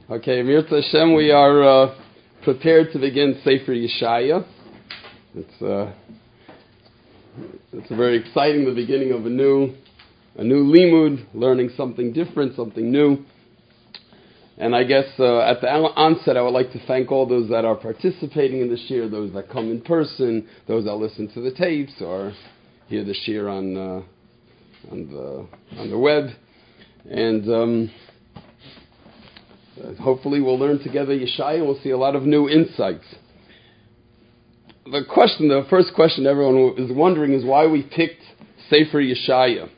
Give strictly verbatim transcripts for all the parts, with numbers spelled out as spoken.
Okay, Mirza Hashem, we are uh, prepared to begin Sefer Yeshaya. It's uh, it's very exciting, the beginning of a new a new limud, learning something different, something new. And I guess uh, at the onset, I would like to thank all those that are participating in the shir, those that come in person, those that listen to the tapes or hear the shir on uh, on the on the web, and. Um, Hopefully we'll learn together Yeshaya and we'll see a lot of new insights. The question, the first question everyone is wondering is why we picked Sefer Yeshaya.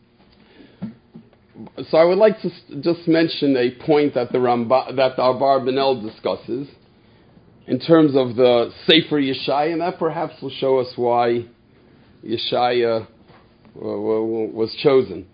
So I would like to just mention a point that the Ramba, that the Abarbanel discusses in terms of the Sefer Yeshaya, and that perhaps will show us why Yeshaya was chosen.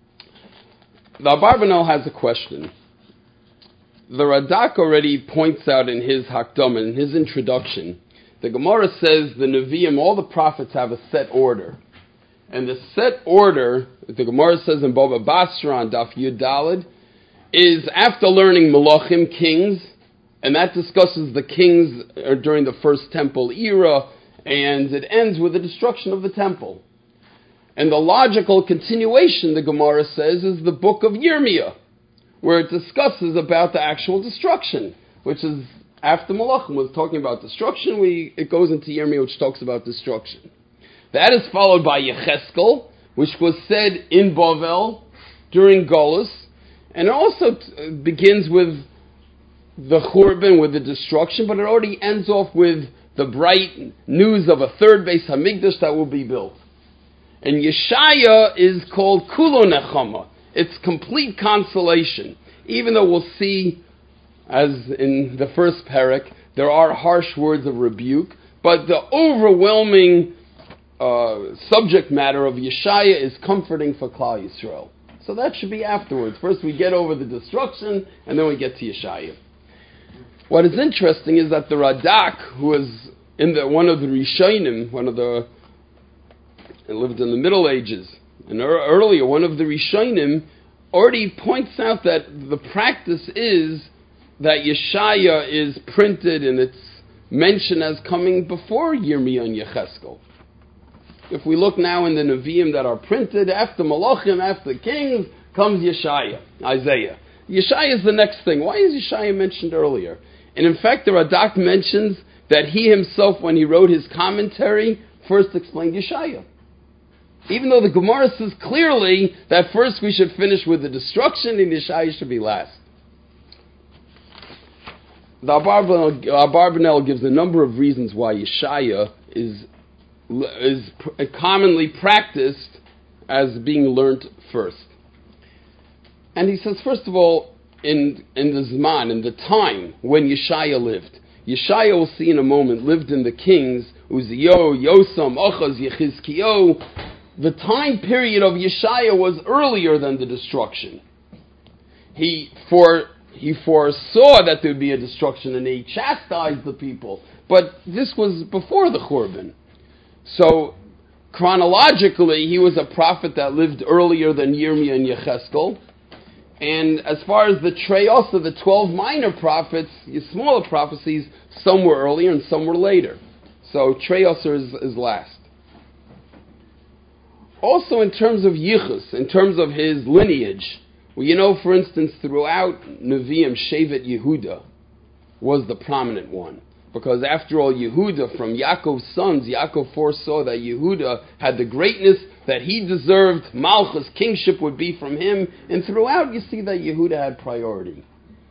The Abarbanel has a question. The Radak already points out in his Hakdama, in his introduction, the Gemara says the Nevi'im, all the prophets have a set order. And the set order, the Gemara says in Baba Basra on Daf Yud Daled, is after learning Melachim, kings, and that discusses the kings during the first temple era, and it ends with the destruction of the temple. And the logical continuation, the Gemara says, is the book of Yirmiyah, where it discusses about the actual destruction, which is after Malachim was talking about destruction, we it goes into Yirmiyah, which talks about destruction. That is followed by Yecheskel, which was said in Bavel during Golus, and it also t- begins with the Churban, with the destruction, but it already ends off with the bright news of a third Beis Hamikdash that will be built. And Yeshaya is called Kulo Nechama. It's complete consolation. Even though we'll see, as in the first parak, there are harsh words of rebuke, but the overwhelming uh, subject matter of Yeshaya is comforting for Klal Yisrael. So that should be afterwards. First we get over the destruction, and then we get to Yeshaya. What is interesting is that the Radak, who was in the, one of the Rishonim, one of the, lived in the Middle Ages, and earlier, one of the Rishonim already points out that the practice is that Yeshaya is printed and it's mentioned as coming before Yirmiyah and Yecheskel. If we look now in the Nevi'im that are printed, after Malachim, after Kings, comes Yeshaya, Isaiah. Yeshaya is the next thing. Why is Yeshaya mentioned earlier? And in fact, the Radak mentions that he himself, when he wrote his commentary, first explained Yeshaya. Even though the Gemara says clearly that first we should finish with the destruction and Yeshaya should be last. The Abarbanel gives a number of reasons why Yeshaya is, is commonly practiced as being learnt first. And he says, first of all, in, in the Zman, in the time when Yeshaya lived, Yeshaya, we'll see in a moment, lived in the kings, Uzziyo, Yosam, Achaz, Yechizkiyo. The time period of Yeshaya was earlier than the destruction. He for he foresaw that there would be a destruction and he chastised the people. But this was before the Churban. So, chronologically, he was a prophet that lived earlier than Yirmiyah and Yecheskel. And as far as the Treyos of the twelve minor prophets, the smaller prophecies, some were earlier and some were later. So, Treyos is, is last. Also in terms of Yichus, in terms of his lineage, well, you know, for instance, throughout Nevi'im, Shevet Yehuda was the prominent one. Because after all, Yehuda, from Yaakov's sons, Yaakov foresaw that Yehuda had the greatness that he deserved, Malchus, kingship would be from him, and throughout you see that Yehuda had priority.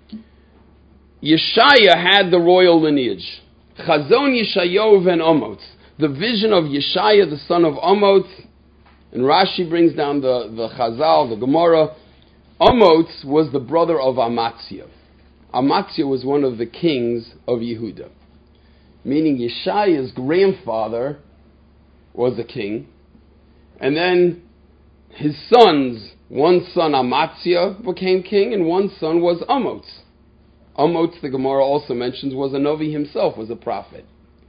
Yeshaya had the royal lineage. Chazon Yeshayahu ben Amotz, the vision of Yeshaya, the son of Amotz. And Rashi brings down the, the Chazal, the Gemara. Amotz was the brother of Amatzia. Amatzia was one of the kings of Yehuda. Meaning Yeshaya's grandfather was a king. And then his sons, one son Amatzia became king, and one son was Amotz. Amotz, the Gemara also mentions, was a Novi himself, was a prophet.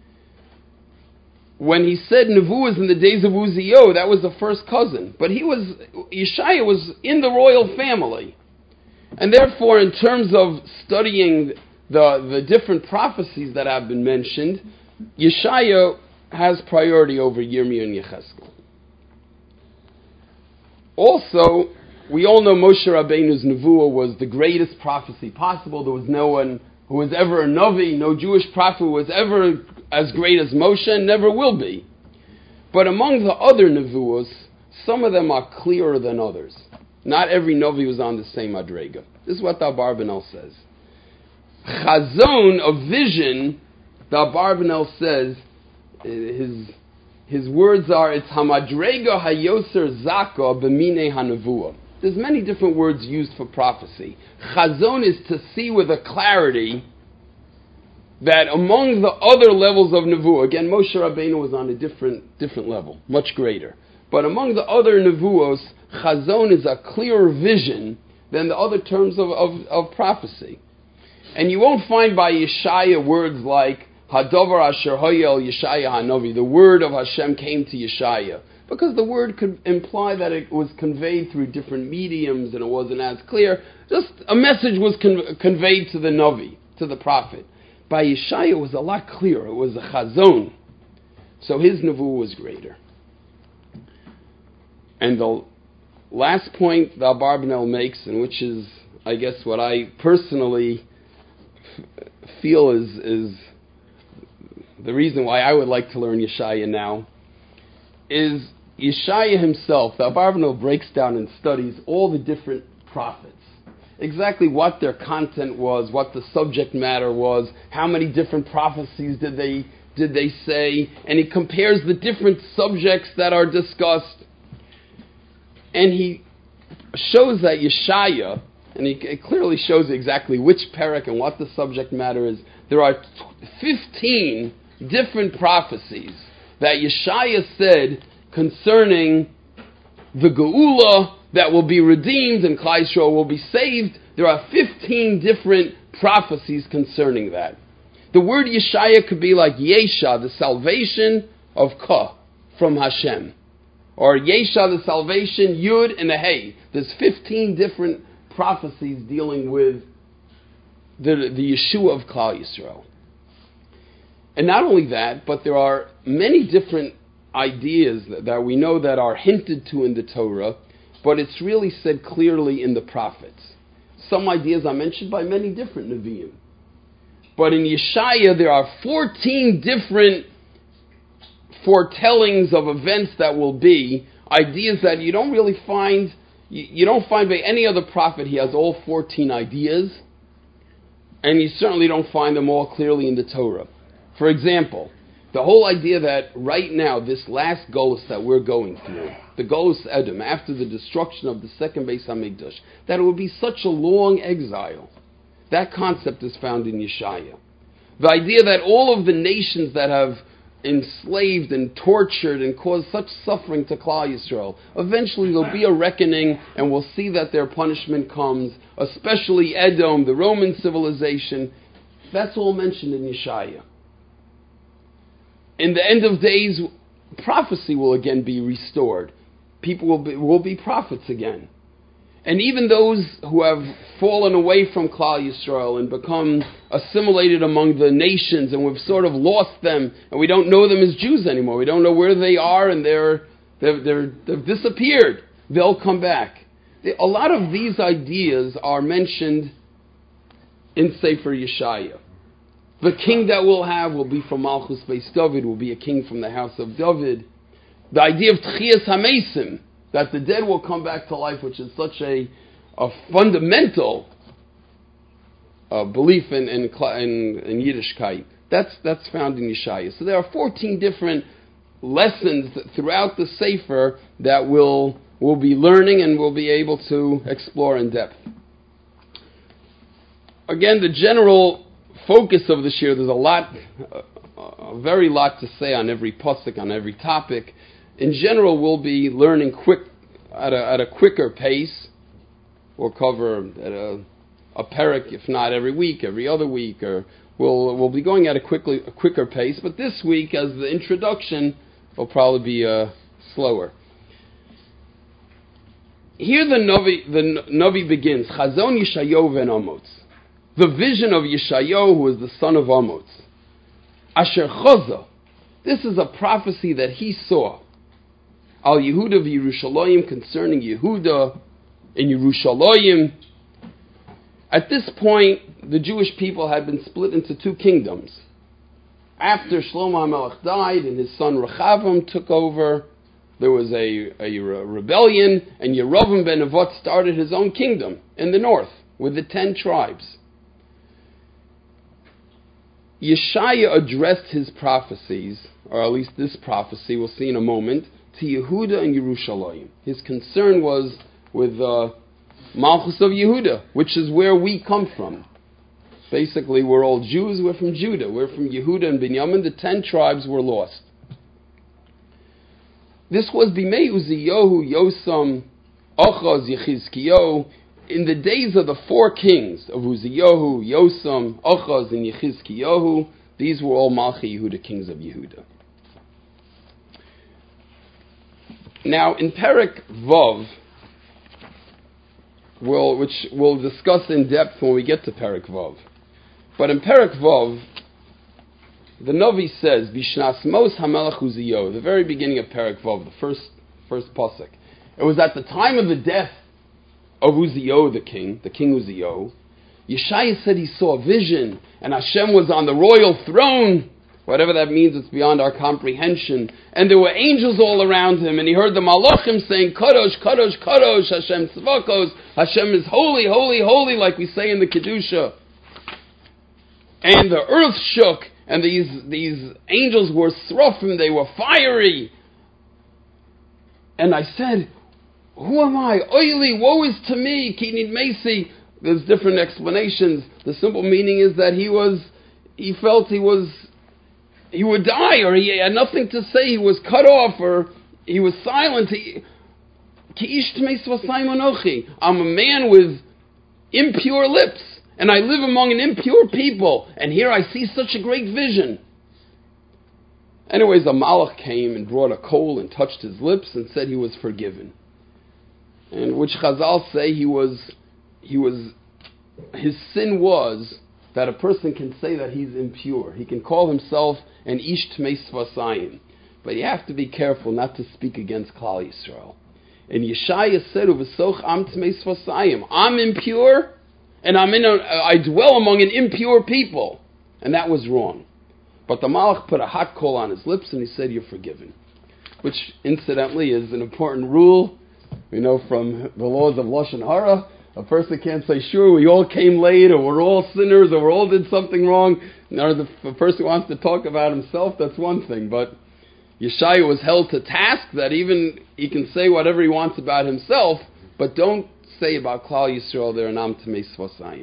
When he said Nevuahs in the days of Uzziyo, that was the first cousin. But he was, Yeshaya was in the royal family. And therefore, in terms of studying the, the different prophecies that have been mentioned, Yeshaya has priority over Yirmiyah and Yechezkel. Also, we all know Moshe Rabbeinu's Nevuah was the greatest prophecy possible. There was no one who was ever a Navi, no Jewish prophet who was ever as great as Moshe, and never will be. But among the other Nevuahs, some of them are clearer than others. Not every Navi was on the same Adrega. This is what the Abarbanel says. Chazon, of vision, the Abarbanel says, his, his words are, it's Hamadrega Hayoser Zaka B'mine HaNevuah. There's many different words used for prophecy. Chazon is to see with a clarity that among the other levels of Nevuah, again, Moshe Rabbeinu was on a different different level, much greater. But among the other Nevuos, Chazon is a clearer vision than the other terms of, of, of prophecy. And you won't find by Yeshaya words like Hadavar Asher Hoyel Yeshaya Hanavi, the word of Hashem came to Yeshaya. Because the word could imply that it was conveyed through different mediums and it wasn't as clear. Just a message was con- conveyed to the Navi, to the prophet. By Yeshaya it was a lot clearer. It was a chazon. So his nevuah was greater. And the last point that Abarbanel makes, and which is, I guess, what I personally f- feel is, is the reason why I would like to learn Yeshaya now, is Yeshaya himself. The Abarbanel breaks down and studies all the different prophets. Exactly what their content was, what the subject matter was, how many different prophecies did they did they say, and he compares the different subjects that are discussed. And he shows that Yeshaya, and he it clearly shows exactly which parak and what the subject matter is. There are fifteen different prophecies that Yeshaya said concerning the Geula that will be redeemed and Klal Yisrael will be saved. There are fifteen different prophecies concerning that. The word Yeshaya could be like Yesha, the salvation of Ka, from Hashem. Or Yesha, the salvation, Yud and a Hey. There's fifteen different prophecies dealing with the, the Yeshua of Klal Yisrael. And not only that, but there are many different ideas that, that we know that are hinted to in the Torah, but it's really said clearly in the prophets. Some ideas are mentioned by many different Nevi'im. But in Yeshaya, there are fourteen different foretellings of events that will be, ideas that you don't really find, you, you don't find by any other prophet. He has all fourteen ideas, and you certainly don't find them all clearly in the Torah. For example, the whole idea that right now, this last Golus that we're going through, the Golus Edom, after the destruction of the second Beis HaMikdash, that it would be such a long exile. That concept is found in Yeshaya. The idea that all of the nations that have enslaved and tortured and caused such suffering to Klal Yisrael, eventually there'll be a reckoning and we'll see that their punishment comes, especially Edom, the Roman civilization. That's all mentioned in Yeshaya. In the end of days, prophecy will again be restored. People will be, will be prophets again. And even those who have fallen away from Klal Yisrael and become assimilated among the nations, and we've sort of lost them, and we don't know them as Jews anymore. We don't know where they are, and they're, they're, they're, they've disappeared. They'll come back. A lot of these ideas are mentioned in Sefer Yeshaya. The king that we'll have will be from Malchus Beis David, will be a king from the house of David. The idea of Tchias HaMesim, that the dead will come back to life, which is such a, a fundamental uh, belief in, in, in, in Yiddishkeit. That's, that's found in Yeshaya. So there are fourteen different lessons throughout the Sefer that we'll, we'll be learning and we'll be able to explore in depth. Again, the general focus of this year, there's a lot, a, a very lot to say on every pasuk, on every topic. In general, we'll be learning quick at a, at a quicker pace. We'll cover at a, a parak, if not every week, every other week, or we'll we'll be going at a quickly a quicker pace. But this week, as the introduction, will probably be uh, slower. here the Navi, the Navi begins, Chazon Yeshayahu ben Amos. The vision of Yeshayahu, who is the son of Amos. Asher Choza. This is a prophecy that he saw. Al Yehuda v'Yerushalayim, concerning Yehuda in Yerushalayim. At this point, the Jewish people had been split into two kingdoms. After Shlomo HaMelech died and his son Rechavam took over, there was a, a rebellion, and Yerovam ben Nevat started his own kingdom in the north with the ten tribes. Yeshaya addressed his prophecies, or at least this prophecy, we'll see in a moment, to Yehuda and Yerushalayim. His concern was with the Malchus of Yehuda, which is where we come from. Basically, we're all Jews, we're from Judah, we're from Yehuda and Binyamin, the ten tribes were lost. This was Bimei Uziyahu, Yosam, Achaz, Yechizkiyahu, in the days of the four kings of Uziyahu, Yosam, Achaz, and Yechizkiyahu. These were all Malchi Yehuda, kings of Yehuda. Now, in Perek Vav, we'll, which we'll discuss in depth when we get to Perek Vav, but in Perek Vav, the Navi says, Bishnas Mos HaMelech Uziyahu, the very beginning of Perek Vav, the first first pasuk. It was at the time of the death of Uziyahu the king, the king Uziyahu. Yeshaya said he saw a vision, and Hashem was on the royal throne. Whatever that means, it's beyond our comprehension. And there were angels all around him, and he heard the Malachim saying, Kadosh, Kadosh, Kadosh, Hashem Tzvakos, Hashem is holy, holy, holy, like we say in the Kedusha. And the earth shook, and these these angels were srofim, they were fiery. And I said, who am I? Oily, woe is to me, Kinid Mesi. There's different explanations. The simple meaning is that he was, he felt he was, he would die, or he had nothing to say, he was cut off, or he was silent. He, I'm a man with impure lips, and I live among an impure people, and here I see such a great vision. Anyways, a malach came and brought a coal and touched his lips and said he was forgiven. And which Chazal say he was, he was, his sin was that a person can say that he's impure. He can call himself an ish tmei svasayim. But you have to be careful not to speak against Klal Yisrael. And Yeshaya said, "Uvesoch am tmei svasayim." I'm impure, and I'm in a, I dwell among an impure people. And that was wrong. But the Malach put a hot coal on his lips and he said, you're forgiven. Which, incidentally, is an important rule. We know from the laws of Lashon Hara, a person can't say, sure, we all came late, or we're all sinners, or we all did something wrong. Now, if a person wants to talk about himself, that's one thing. But Yeshaya was held to task that even he can say whatever he wants about himself, but don't say about Klal Yisrael, they're an am tamei svasayim.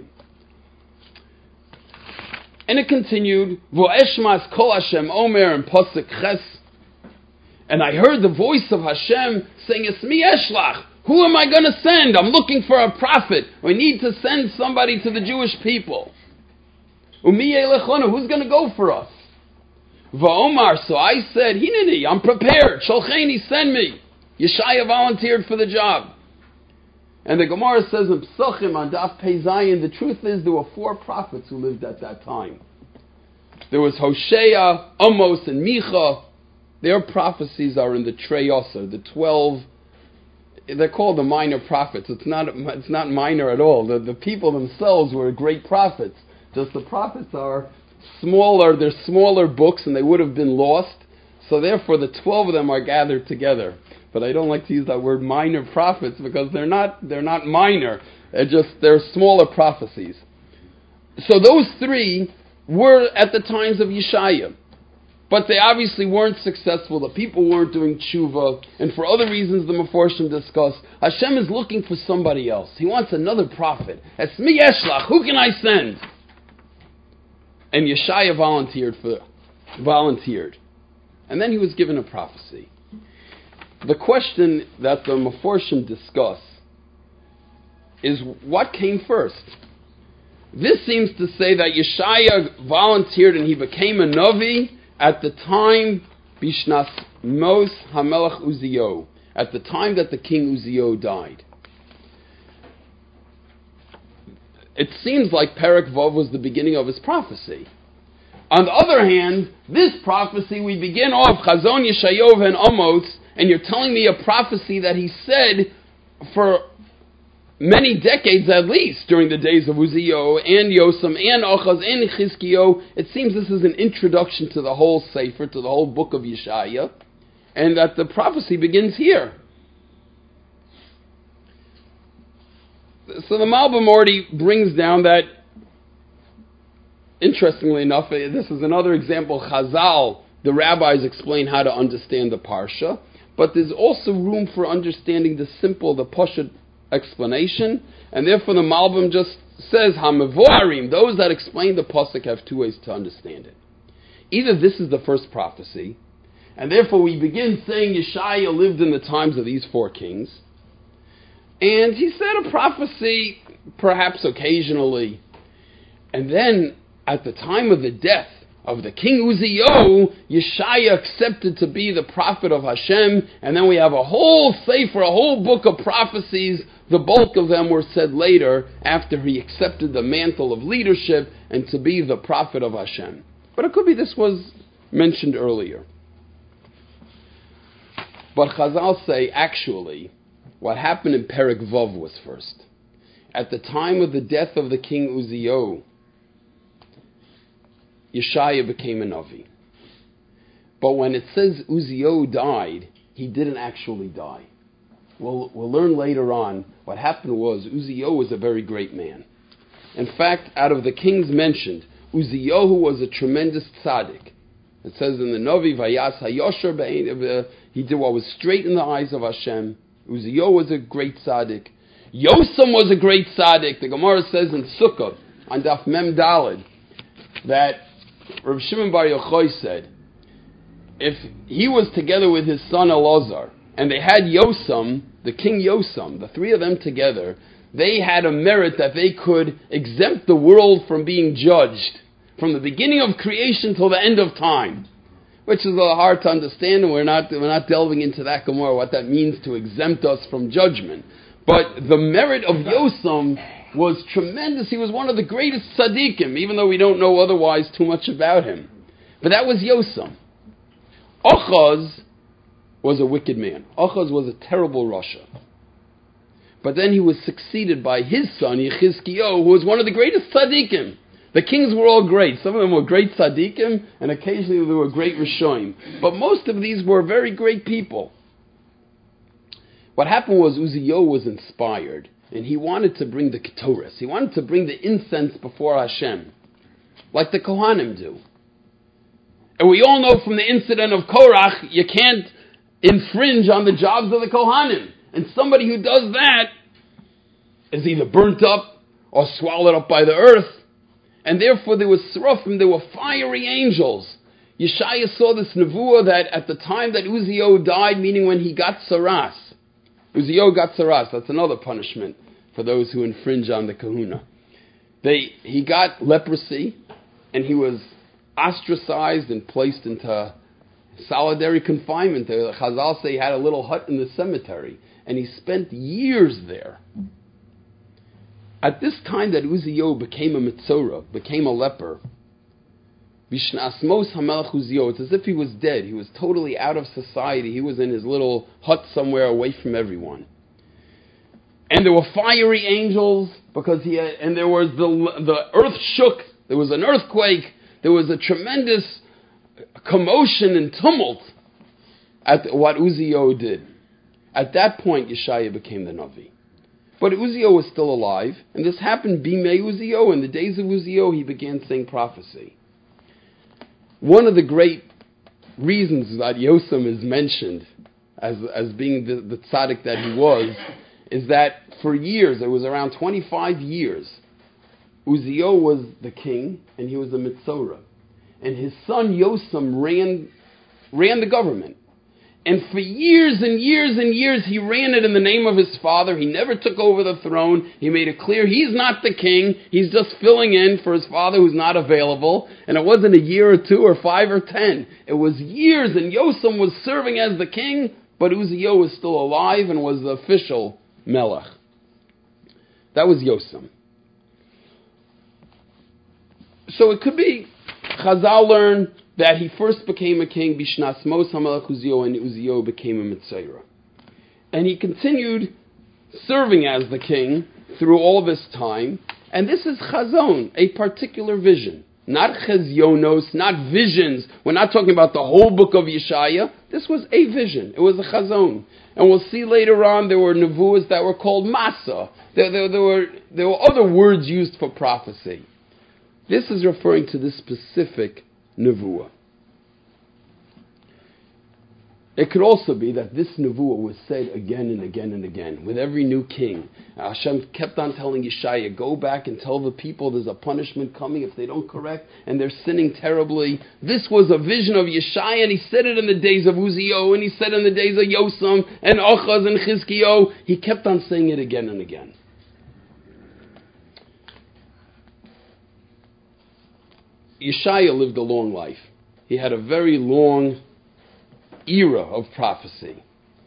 And it continued, Vo'eshmas kol Hashem omer and posek ches. And I heard the voice of Hashem saying, it's me eshlach. Who am I going to send? I'm looking for a prophet. We need to send somebody to the Jewish people. Umi elechonu, who's going to go for us? Va'omar, so I said, Hineni, I'm prepared. Sholcheni, send me. Yeshaya volunteered for the job. And the Gemara says in Psachim on Daf Pei Zayin, the truth is there were four prophets who lived at that time. There was Hosea, Amos, and Micha. Their prophecies are in the Trei Yosser, the twelve. They're called the minor prophets. It's not it's not minor at all. The, the people themselves were great prophets. Just the prophets are smaller. They're smaller books, and they would have been lost. So therefore, the twelve of them are gathered together. But I don't like to use that word minor prophets because they're not they're not minor. They're just they're smaller prophecies. So those three were at the times of Yeshaya. But they obviously weren't successful. The people weren't doing tshuva. And for other reasons the Meforshim discuss, Hashem is looking for somebody else. He wants another prophet. It's me eshlach. Who can I send? And Yeshaya volunteered for volunteered. And then he was given a prophecy. The question that the Meforshim discuss is what came first? This seems to say that Yeshaya volunteered and he became a Navi at the time Bishnas Mos HaMelech Uziyahu, at the time that the king Uziyahu died. it seems like Perek Vav was the beginning of his prophecy. On the other hand, this prophecy, we begin off Chazon Yeshayahu and Amos, and you're telling me a prophecy that he said for many decades at least, during the days of Uziyahu and Yosam and Achaz and Chizkiyahu. It seems this is an introduction to the whole Sefer, to the whole book of Yeshaya, and that the prophecy begins here. So the Malbim already brings down that, interestingly enough, this is another example, Chazal, the rabbis explain how to understand the Parsha, but there's also room for understanding the simple, the Pashut explanation, and therefore the Malbim just says, HaMevoarim, those that explain the Pasuk have two ways to understand it. Either this is the first prophecy, and therefore we begin saying Yeshaya lived in the times of these four kings, and he said a prophecy, perhaps occasionally, and then at the time of the death of the king Uziyahu, Yeshaya accepted to be the prophet of Hashem, and then we have a whole sefer, a whole book of prophecies. The bulk of them were said later, after he accepted the mantle of leadership and to be the prophet of Hashem. But it could be this was mentioned earlier. But Chazal say, actually, what happened in Perek Vav was first. At the time of the death of the king Uziyahu, Yeshaya became a Navi. But when it says Uziyahu died, he didn't actually die. We'll, we'll learn later on what happened was Uziyahu was a very great man. In fact, out of the kings mentioned, Uziyahu was a tremendous tzaddik. It says in the Navi, Vayas HaYosher Be'ein, he did what was straight in the eyes of Hashem. Uziyahu was a great tzaddik. Yosam was a great tzaddik. The Gemara says in Sukkot, on Daf Mem Daled, that Rav Shimon Bar Yochai said, if he was together with his son Elazar, and they had Yosam, the king Yosam, the three of them together, they had a merit that they could exempt the world from being judged, from the beginning of creation till the end of time, which is a little hard to understand, and we're not, we're not delving into that Gemara, what that means to exempt us from judgment. But the merit of Yosam was tremendous. He was one of the greatest tzaddikim, even though we don't know otherwise too much about him. But that was Yosam. Achaz was a wicked man. Achaz was a terrible Rasha. But then he was succeeded by his son, Yechizkiyahu, who was one of the greatest tzaddikim. The kings were all great. Some of them were great tzaddikim, and occasionally they were great Rishonim. But most of these were very great people. What happened was Uziyahu was inspired, and he wanted to bring the Ketores. He wanted to bring the incense before Hashem, like the Kohanim do. And we all know from the incident of Korach, you can't infringe on the jobs of the Kohanim. And somebody who does that is either burnt up or swallowed up by the earth. And therefore there was Seraphim, there were fiery angels. Yeshaya saw this nevuah that at the time that Uziyahu died, meaning when he got saras, Uziyahu got saras, that's another punishment for those who infringe on the kahuna. They, he got leprosy, and he was ostracized and placed into solitary confinement. The Chazal say he had a little hut in the cemetery, and he spent years there. At this time that Uziyahu became a Mitzorah, became a leper, Vishnasmos HaMelech Uziyahu, it's as if he was dead. He was totally out of society. He was in his little hut somewhere away from everyone. And there were fiery angels, because he had, and there was the, the earth shook. There was an earthquake. There was a tremendous commotion and tumult at what Uziyahu did. At that point, Yeshaya became the Navi. But Uziyahu was still alive, and this happened Bimei Uziyahu. In the days of Uziyahu, he began saying prophecy. One of the great reasons that Yosam is mentioned as, as being the, the tzaddik that he was, is that for years, it was around twenty-five years, Uziyahu was the king, and he was a Mitzorah. And his son Yosam ran, ran the government. And for years and years and years, he ran it in the name of his father. He never took over the throne. He made it clear he's not the king. He's just filling in for his father who's not available. And it wasn't a year or two or five or ten. It was years, and Yosam was serving as the king, but Uziyahu was still alive and was the official melech. That was Yosam. So it could be Chazal learn that he first became a king, Bishnas Mos HaMelech Uziyahu, and Uziyahu became a Mitzayra. And he continued serving as the king through all this time. And this is Chazon, a particular vision. Not Chezionos, not visions. We're not talking about the whole book of Yeshaya. This was a vision. It was a Chazon. And we'll see later on there were nevuahs that were called Masa. There, there, there, were, there were other words used for prophecy. This is referring to this specific nevuah. It could also be that this nevuah was said again and again and again with every new king. Hashem kept on telling Yeshaya, go back and tell the people there's a punishment coming if they don't correct and they're sinning terribly. This was a vision of Yeshaya, and he said it in the days of Uziyahu, and he said it in the days of Yosam and Achaz and Chizkiyahu. He kept on saying it again and again. Yeshaya lived a long life. He had a very long era of prophecy.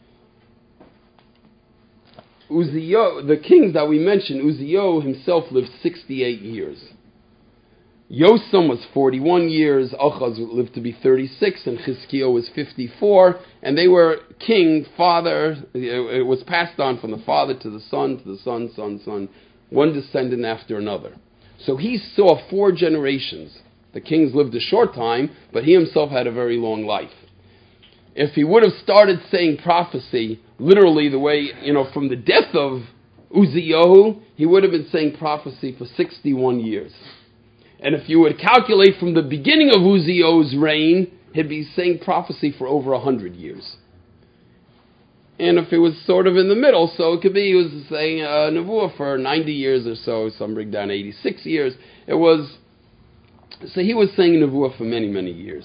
Uziyahu, the kings that we mentioned, Uziyahu himself lived sixty-eight years. Yosam was forty-one years, Achaz lived to be thirty-six, and Chizkiyahu was fifty-four, and they were king, father, it was passed on from the father to the son, to the son, son, son, one descendant after another. So he saw four generations. The kings lived a short time, but he himself had a very long life. If he would have started saying prophecy literally the way, you know, from the death of Uziyahu, he would have been saying prophecy for sixty-one years. And if you would calculate from the beginning of Uziyahu's reign, he'd be saying prophecy for over one hundred years. And if it was sort of in the middle, so it could be he was saying uh, Nevuah for ninety years or so, some bring down eighty-six years. It was, so he was saying Nevuah for many, many years.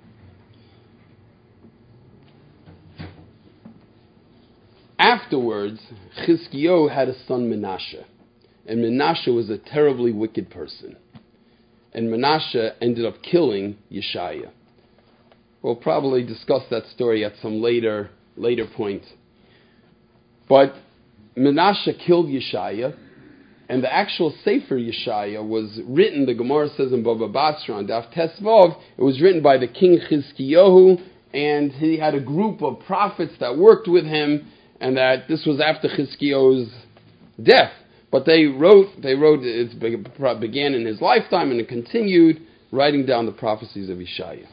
Afterwards, Chizkiyahu had a son, Menashe. And Menashe was a terribly wicked person. And Menashe ended up killing Yeshaya. We'll probably discuss that story at some later later point. But Menashe killed Yeshaya, and the actual Sefer Yeshaya was written, the Gemara says in Baba Basra on Daf Tesvav, it was written by the king Chizkiyahu, and he had a group of prophets that worked with him, and that this was after Chizkiyahu's death. But they wrote, they wrote, it began in his lifetime, and it continued writing down the prophecies of Yeshaya.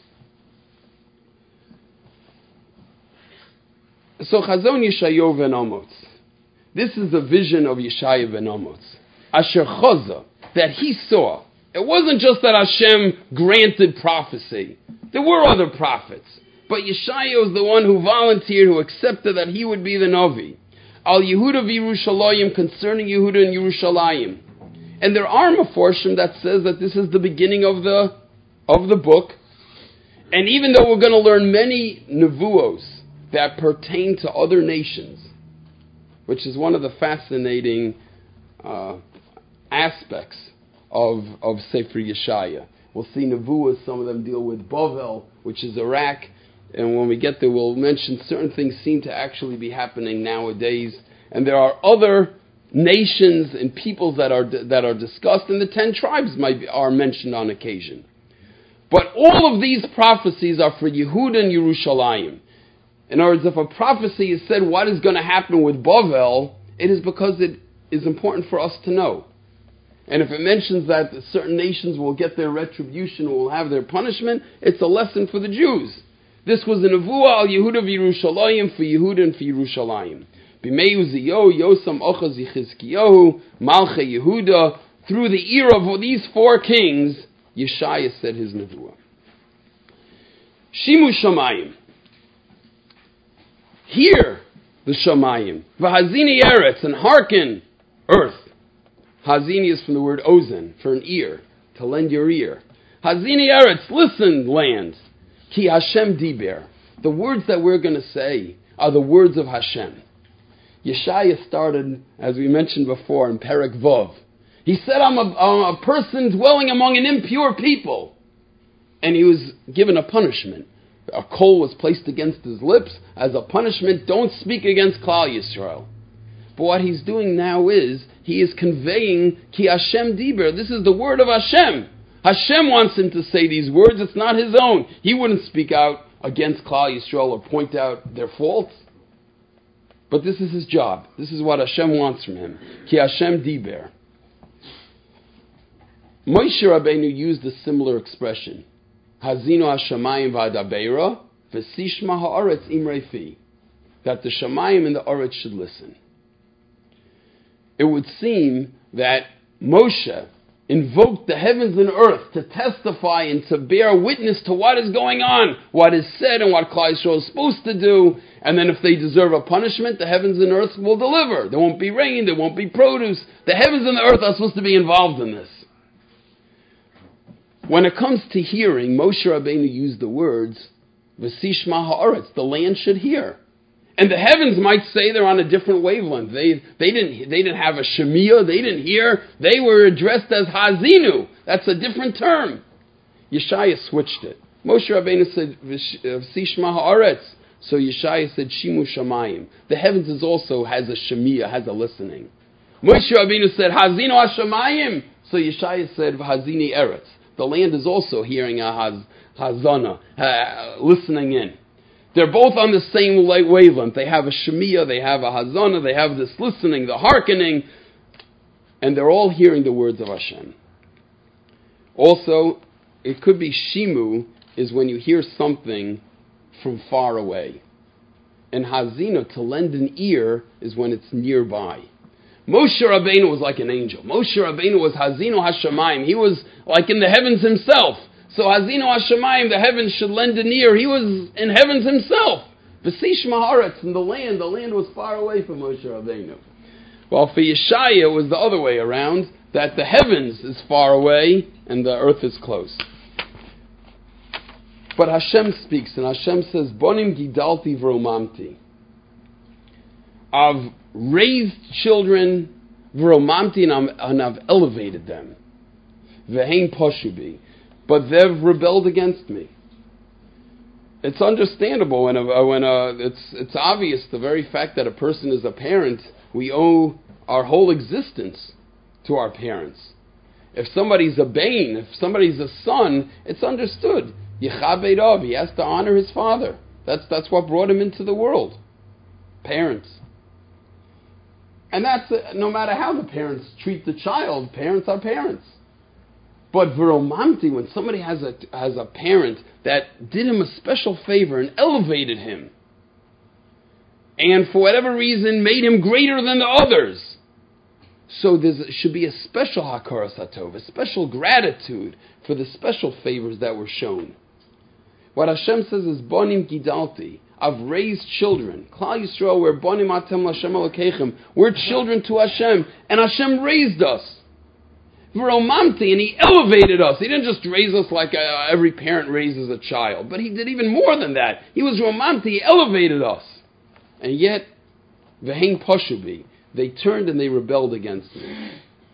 So Chazon Yeshayahu ben Amos. This is the vision of Yeshaya ben Amos. Asher Chaza, that he saw. It wasn't just that Hashem granted prophecy. There were other prophets. But Yeshaya was the one who volunteered, who accepted that he would be the Navi. Al Yehuda v'Yerushalayim, concerning Yehuda and Yerushalayim. And there are Meforshim that says that this is the beginning of the of the book. And even though we're going to learn many Nevuos that pertain to other nations, which is one of the fascinating uh, aspects of, of Sefer Yeshaya. We'll see Nevuos, some of them deal with Bavel, which is Iraq. And when we get there, we'll mention certain things seem to actually be happening nowadays. And there are other nations and peoples that are that are discussed, and the ten tribes might be, are mentioned on occasion. But all of these prophecies are for Yehuda and Yerushalayim. In other words, if a prophecy is said what is going to happen with Bavel, it is because it is important for us to know. And if it mentions that certain nations will get their retribution, will have their punishment, it's a lesson for the Jews. This was a nevuah al Yehuda v'Yerushalayim, for Yehuda and for Yerushalayim. B'mei Uziyahu, Yosam, Achaz, Chizkiyahu, Malchei Yehuda. Through the era of these four kings, Yeshaya said his nevuah. Shimu Shamayim. Hear the Shamayim. V'hazini Eretz, and hearken, earth. Hazini is from the word ozen, for an ear, to lend your ear. Hazini Eretz, listen, land. Ki Hashem diber. The words that we're going to say are the words of Hashem. Yeshaya started, as we mentioned before, in Perek Vov. He said, I'm a, I'm a person dwelling among an impure people. And he was given a punishment. A coal was placed against his lips as a punishment. Don't speak against Klal Yisrael. But what he's doing now is, he is conveying Ki Hashem diber. This is the word of Hashem. Hashem wants him to say these words. It's not his own. He wouldn't speak out against Klal Yisrael or point out their faults. But this is his job. This is what Hashem wants from him. Ki Hashem diber. Moshe Rabbeinu used a similar expression. Hazinu hashamayim v'adabeira v'sishma ha'aretz imrei fi. That the Shamayim and the Aretz should listen. It would seem that Moshe invoked the heavens and earth to testify and to bear witness to what is going on, what is said and what Klal Yisrael is supposed to do, and then if they deserve a punishment, the heavens and earth will deliver. There won't be rain, there won't be produce. The heavens and the earth are supposed to be involved in this. When it comes to hearing, Moshe Rabbeinu used the words, V'sishma ha'aretz, the land should hear. And the heavens might say they're on a different wavelength. They, they, didn't, they didn't have a shemiyah, they didn't hear. They were addressed as hazinu. That's a different term. Yeshaya switched it. Moshe Rabbeinu said, V'sishma ha'aretz. So Yeshaya said, Shimu shamayim. The heavens is also has a shemiyah, has a listening. Moshe Rabbeinu said, Hazinu ha-shamayim. So Yeshaya said, Hazini eretz. The land is also hearing a haz, hazana, uh, listening in. They're both on the same wavelength. They have a shemiyah, they have a hazana, they have this listening, the hearkening, and they're all hearing the words of Hashem. Also, it could be shimu, is when you hear something from far away. And hazina, to lend an ear, is when it's nearby. Moshe Rabbeinu was like an angel. Moshe Rabbeinu was Hazinu Hashamayim. He was like in the heavens himself. So Hazinu Hashamayim, the heavens should lend an ear. He was in heavens himself. V'sish Maharetz, in the land. The land was far away from Moshe Rabbeinu. Well, for Yeshaya, it was the other way around, that the heavens is far away and the earth is close. But Hashem speaks, and Hashem says, Bonim gidalti v'romamti. I've raised children, v'romamti, and I've elevated them. V'hein poshubi. But they've rebelled against me. It's understandable when a, when a, it's it's obvious, the very fact that a person is a parent, we owe our whole existence to our parents. If somebody's a bane, if somebody's a son, it's understood. Yechabedov, he has to honor his father. That's that's what brought him into the world. Parents. And that's uh, no matter how the parents treat the child, parents are parents. But v'romamti, when somebody has a has a parent that did him a special favor and elevated him, and for whatever reason made him greater than the others, so there should be a special hakaras hatov, a special gratitude for the special favors that were shown. What Hashem says is bonim gidalti. I've raised children. Klal Yisrael, we're bonim atem l'Hashem Elokeichem. We're children to Hashem, and Hashem raised us. V'romamti, and He elevated us. He didn't just raise us like uh, every parent raises a child, but He did even more than that. He was romamti, He elevated us. And yet, v'hein poshubi, they turned and they rebelled against me.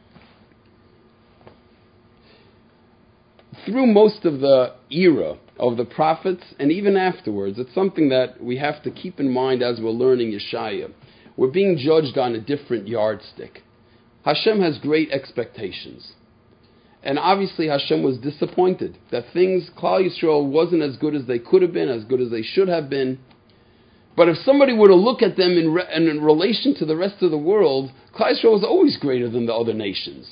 Through most of the era of the prophets, and even afterwards, it's something that we have to keep in mind as we're learning Yeshaya. We're being judged on a different yardstick. Hashem has great expectations. And obviously Hashem was disappointed that things, Klal Yisrael wasn't as good as they could have been, as good as they should have been. But if somebody were to look at them in, re- in relation to the rest of the world, Klal Yisrael was always greater than the other nations.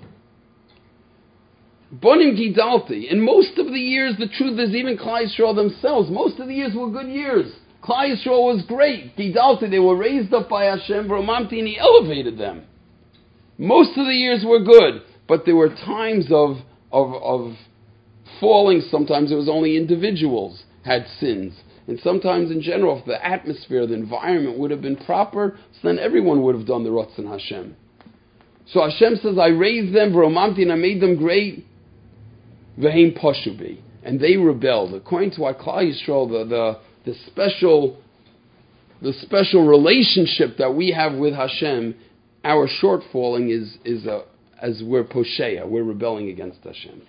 Bonim Gidalti. In most of the years, the truth is, even Klal Yisrael themselves, most of the years were good years. Klal Yisrael was great. Gidalti, they were raised up by Hashem, V'romamti, and He elevated them. Most of the years were good, but there were times of, of, of falling. Sometimes it was only individuals had sins. And sometimes in general, if the atmosphere, the environment would have been proper, so then everyone would have done the Ratzon Hashem. So Hashem says, I raised them, V'romamti, and I made them great. V'hein poshubi. And they rebelled. According to what Klal Yisrael, the, the, the special the special relationship that we have with Hashem, our shortfalling is is a, as we're posheya, we're rebelling against Hashem.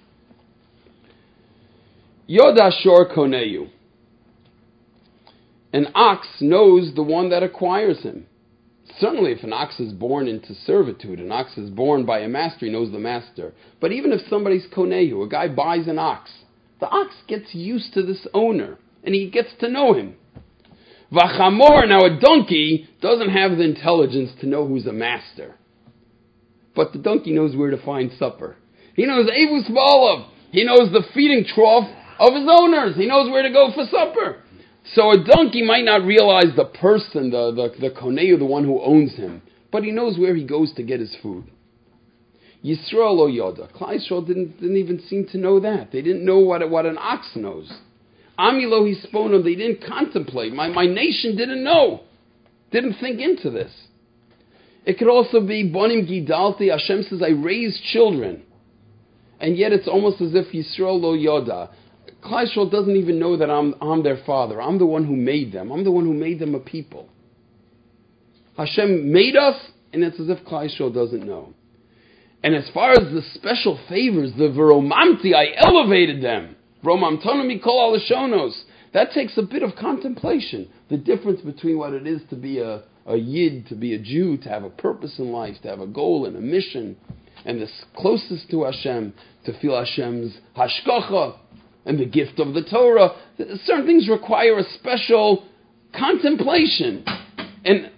Yod Ashor Koneyu. An ox knows the one that acquires him. Certainly if an ox is born into servitude, an ox is born by a master, he knows the master. But even if somebody's konehu, a guy buys an ox, the ox gets used to this owner, and he gets to know him. V'chamor, now a donkey doesn't have the intelligence to know who's a master. But the donkey knows where to find supper. He knows Avus Balav. He knows the feeding trough of his owners. He knows where to go for supper. So a donkey might not realize the person, the, the, the koneu, the one who owns him, but he knows where he goes to get his food. Yisrael lo yoda. Klal Yisrael didn't, didn't even seem to know that. They didn't know what, what an ox knows. Ami lo hisponim, they didn't contemplate. My, my nation didn't know. Didn't think into this. It could also be, Bonim Gidalti, Hashem says, I raised children. And yet it's almost as if Yisrael lo yoda. Klal Yisrael doesn't even know that I'm, I'm their father. I'm the one who made them. I'm the one who made them a people. Hashem made us, and it's as if Klal Yisrael doesn't know. And as far as the special favors, the Veromamti, I elevated them. Romamtonomi kol alashonos. That takes a bit of contemplation. The difference between what it is to be a, a Yid, to be a Jew, to have a purpose in life, to have a goal and a mission, and the closest to Hashem, to feel Hashem's hashkacha, and the gift of the Torah. Certain things require a special contemplation. And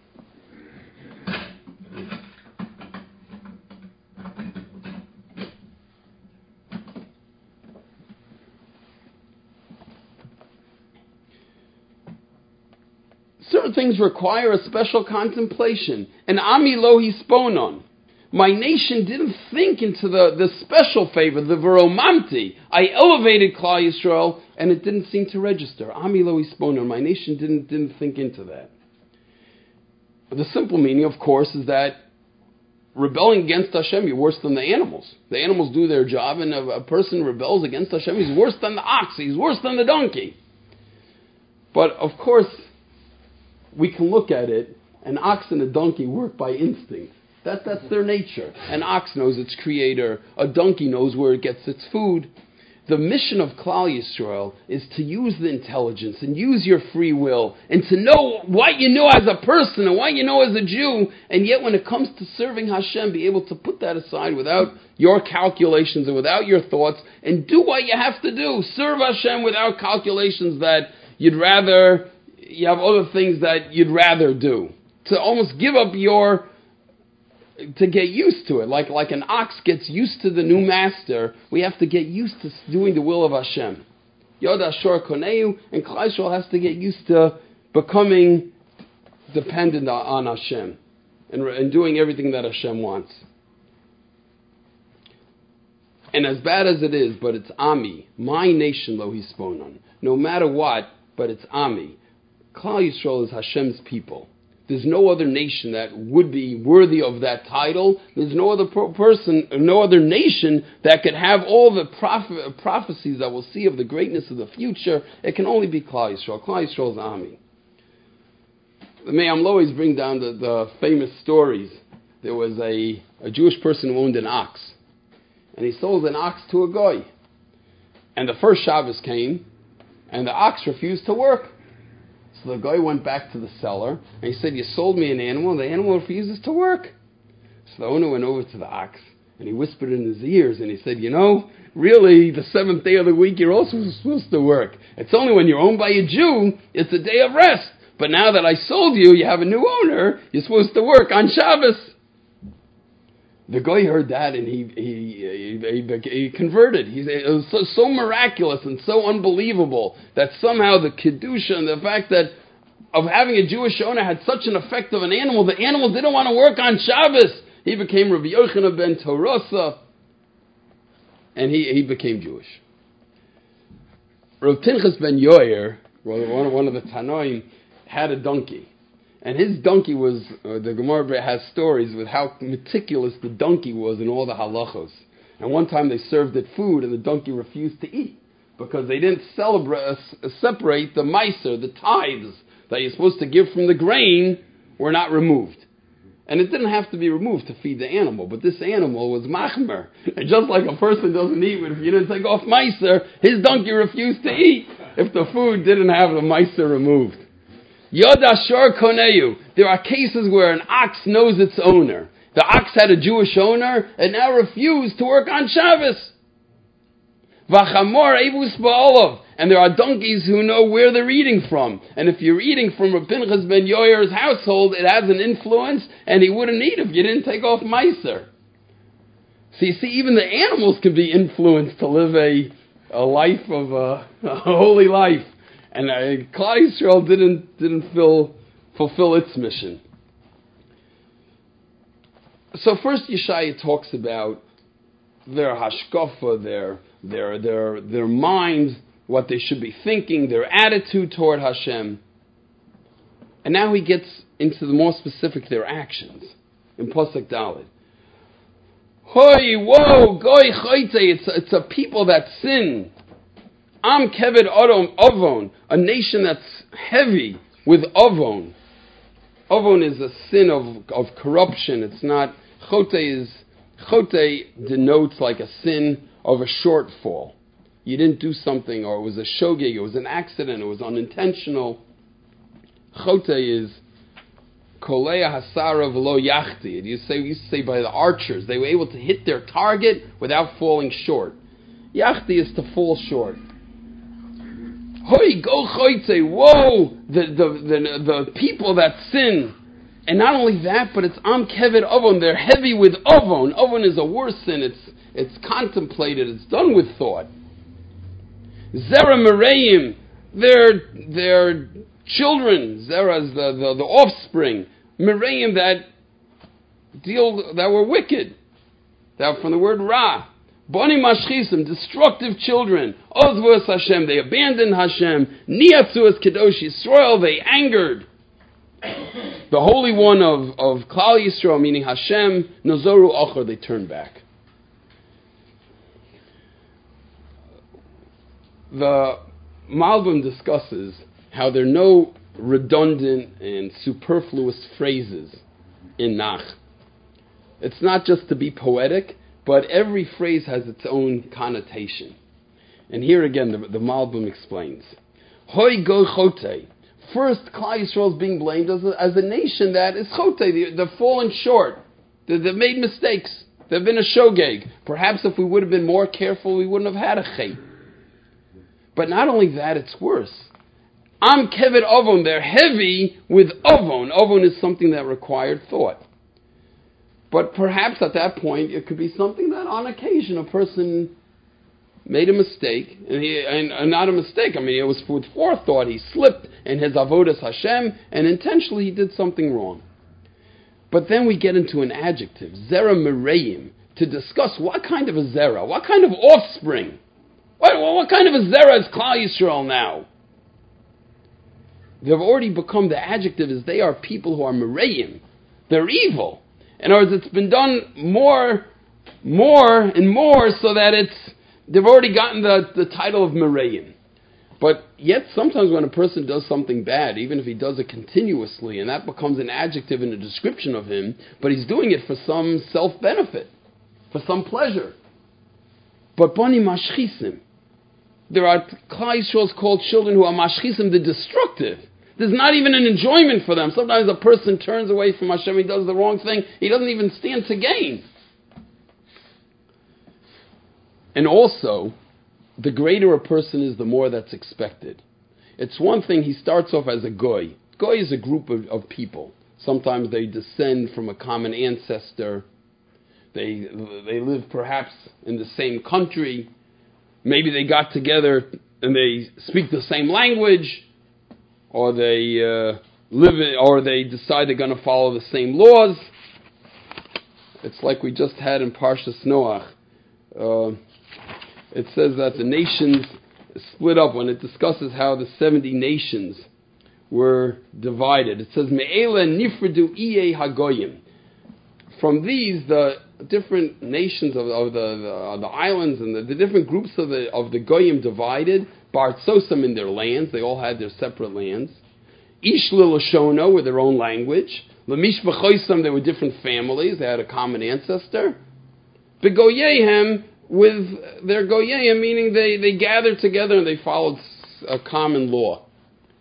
certain things require a special contemplation. And Ami lo hisponon. My nation didn't think into the, the special favor, the veromamti. I elevated Klal Yisrael, and it didn't seem to register. Ami lo hisponon. My nation didn't, didn't think into that. But the simple meaning, of course, is that rebelling against Hashem, you're worse than the animals. The animals do their job, and if a person rebels against Hashem, he's worse than the ox, he's worse than the donkey. But, of course, we can look at it, an ox and a donkey work by instinct. That, that's their nature. An ox knows its creator. A donkey knows where it gets its food. The mission of Klal Yisrael is to use the intelligence and use your free will and to know what you know as a person and what you know as a Jew, and yet when it comes to serving Hashem, be able to put that aside without your calculations and without your thoughts and do what you have to do. Serve Hashem without calculations that you'd rather... You have other things that you'd rather do. To almost give up your, to get used to it. Like, like an ox gets used to the new master, we have to get used to doing the will of Hashem. Yod Ashor Koneu, and Klal Yisrael has to get used to becoming dependent on Hashem and, and doing everything that Hashem wants. And as bad as it is, but it's Ami, my nation lo hisponon. No matter what, but it's Ami. Klal Yisrael is Hashem's people. There's no other nation that would be worthy of that title. There's no other person, no other nation that could have all the proph- prophecies that we'll see of the greatness of the future. It can only be Klal Yisrael. Klal Yisrael is Ami. The Me'am always bring down the, the famous stories. There was a, a Jewish person who owned an ox. And he sold an ox to a goy. And the first Shabbos came, and the ox refused to work. So the guy went back to the seller, and he said, you sold me an animal, and the animal refuses to work. So the owner went over to the ox, and he whispered in his ears, and he said, you know, really, the seventh day of the week, you're also supposed to work. It's only when you're owned by a Jew, it's a day of rest. But now that I sold you, you have a new owner, you're supposed to work on Shabbos. The guy heard that, and he he he, he converted. He, it was so, so miraculous and so unbelievable that somehow the Kedusha and the fact that of having a Jewish owner had such an effect of an animal, the animal didn't want to work on Shabbos. He became Rabbi Yochanan ben Torasa, and he, he became Jewish. Rav Pinchas ben Yoyer, one of, one of the Tanoim, had a donkey. And his donkey was, uh, the Gemara has stories with how meticulous the donkey was in all the halachos. And one time they served it food and the donkey refused to eat because they didn't celebrate, uh, separate the meiser, the tithes that you're supposed to give from the grain were not removed. And it didn't have to be removed to feed the animal, but this animal was machmer. And just like a person doesn't eat if you didn't take off meiser, his donkey refused to eat if the food didn't have the meiser removed. Yoda shor koneu. There are cases where an ox knows its owner. The ox had a Jewish owner and now refused to work on Shabbos. V'chamor evus ba'olav. And there are donkeys who know where they're eating from. And if you're eating from Reb Pinchas ben Yoyer's household, it has an influence, and he wouldn't eat if you didn't take off Meiser. So you see, even the animals can be influenced to live a, a life of a, a holy life. And uh, Klal Yisrael didn't, didn't fill, fulfill its mission. So first Yeshaya talks about their hashkafa, their, their, their, their mind, what they should be thinking, their attitude toward Hashem. And now he gets into the more specific, their actions. In Pasuk Daled. Hoi, whoa, goy choyte, it's, it's a people that sin. Am keved odom avon, a nation that's heavy with avon. Avon is a sin of, of corruption. It's not, chote is, chote denotes like a sin of a shortfall. You didn't do something, or it was a shogeg, it was an accident, it was unintentional. Chote is kolea hasara v'lo yachti. You say, we used to say by the archers, they were able to hit their target without falling short. Yachti is to fall short. Hoi, go choyte, whoa, the, the, the, the people that sin. And not only that, but it's am keved avon, they're heavy with avon. Avon is a worse sin, it's, it's contemplated, it's done with thought. Zera Merayim, their, their children, Zera is the, the, the offspring, Merayim that deal, that were wicked, that from the word Ra. Boni Mashchisim, destructive children. Ozvos Hashem, they abandoned Hashem. Niatzuas Kedosh Yisrael, they angered the Holy One of, of Klal Yisrael, meaning Hashem. Nozoru Ochor, they turned back. The Malbim discusses how there are no redundant and superfluous phrases in Nach. It's not just to be poetic, but every phrase has its own connotation. And here again, the, the Malbim explains. Hoi go chote. First, Klal Yisrael is being blamed as a, as a nation that is chote. They, they've fallen short. They, they've made mistakes. They've been a shogeg. Perhaps if we would have been more careful, we wouldn't have had a chet. But not only that, it's worse. Am keved avon, they're heavy with avon. Avon is something that required thought. But perhaps at that point, it could be something that on occasion a person made a mistake. And, he, and, and not a mistake, I mean, it was with forethought. He slipped in his avodas Hashem, and intentionally he did something wrong. But then we get into an adjective, zera merayim, to discuss what kind of a zera, what kind of offspring. What, what kind of a zera is Klal Yisrael now? They've already become, the adjective is they are people who are merayim. They're evil. In other words, it's been done more, more and more so that it's, they've already gotten the, the title of merayim. But yet sometimes when a person does something bad, even if he does it continuously, and that becomes an adjective and a description of him, but he's doing it for some self-benefit, for some pleasure. But bani mashchisim, there are Klal Yisrael's called children who are mashchisim, the destructive. There's not even an enjoyment for them. Sometimes a person turns away from Hashem, he does the wrong thing, he doesn't even stand to gain. And also, the greater a person is, the more that's expected. It's one thing, he starts off as a goy. Goy is a group of, of people. Sometimes they descend from a common ancestor. They, they live perhaps in the same country. Maybe they got together and they speak the same language, or they uh, live in, or they decide they're going to follow the same laws. It's like we just had in Parshas Noach. Uh, it says that the nations split up when it discusses how the seventy nations were divided. It says Me'ela nifredu iye hagoyim. From these, the different nations of, of the, the, the islands and the, the different groups of the of the goyim divided. Bartzosam in their lands, they all had their separate lands. Ish Lilashona with their own language. Lamish B'choisam, they were different families, they had a common ancestor. Begoyehem, with their goyim, meaning they, they gathered together and they followed a common law.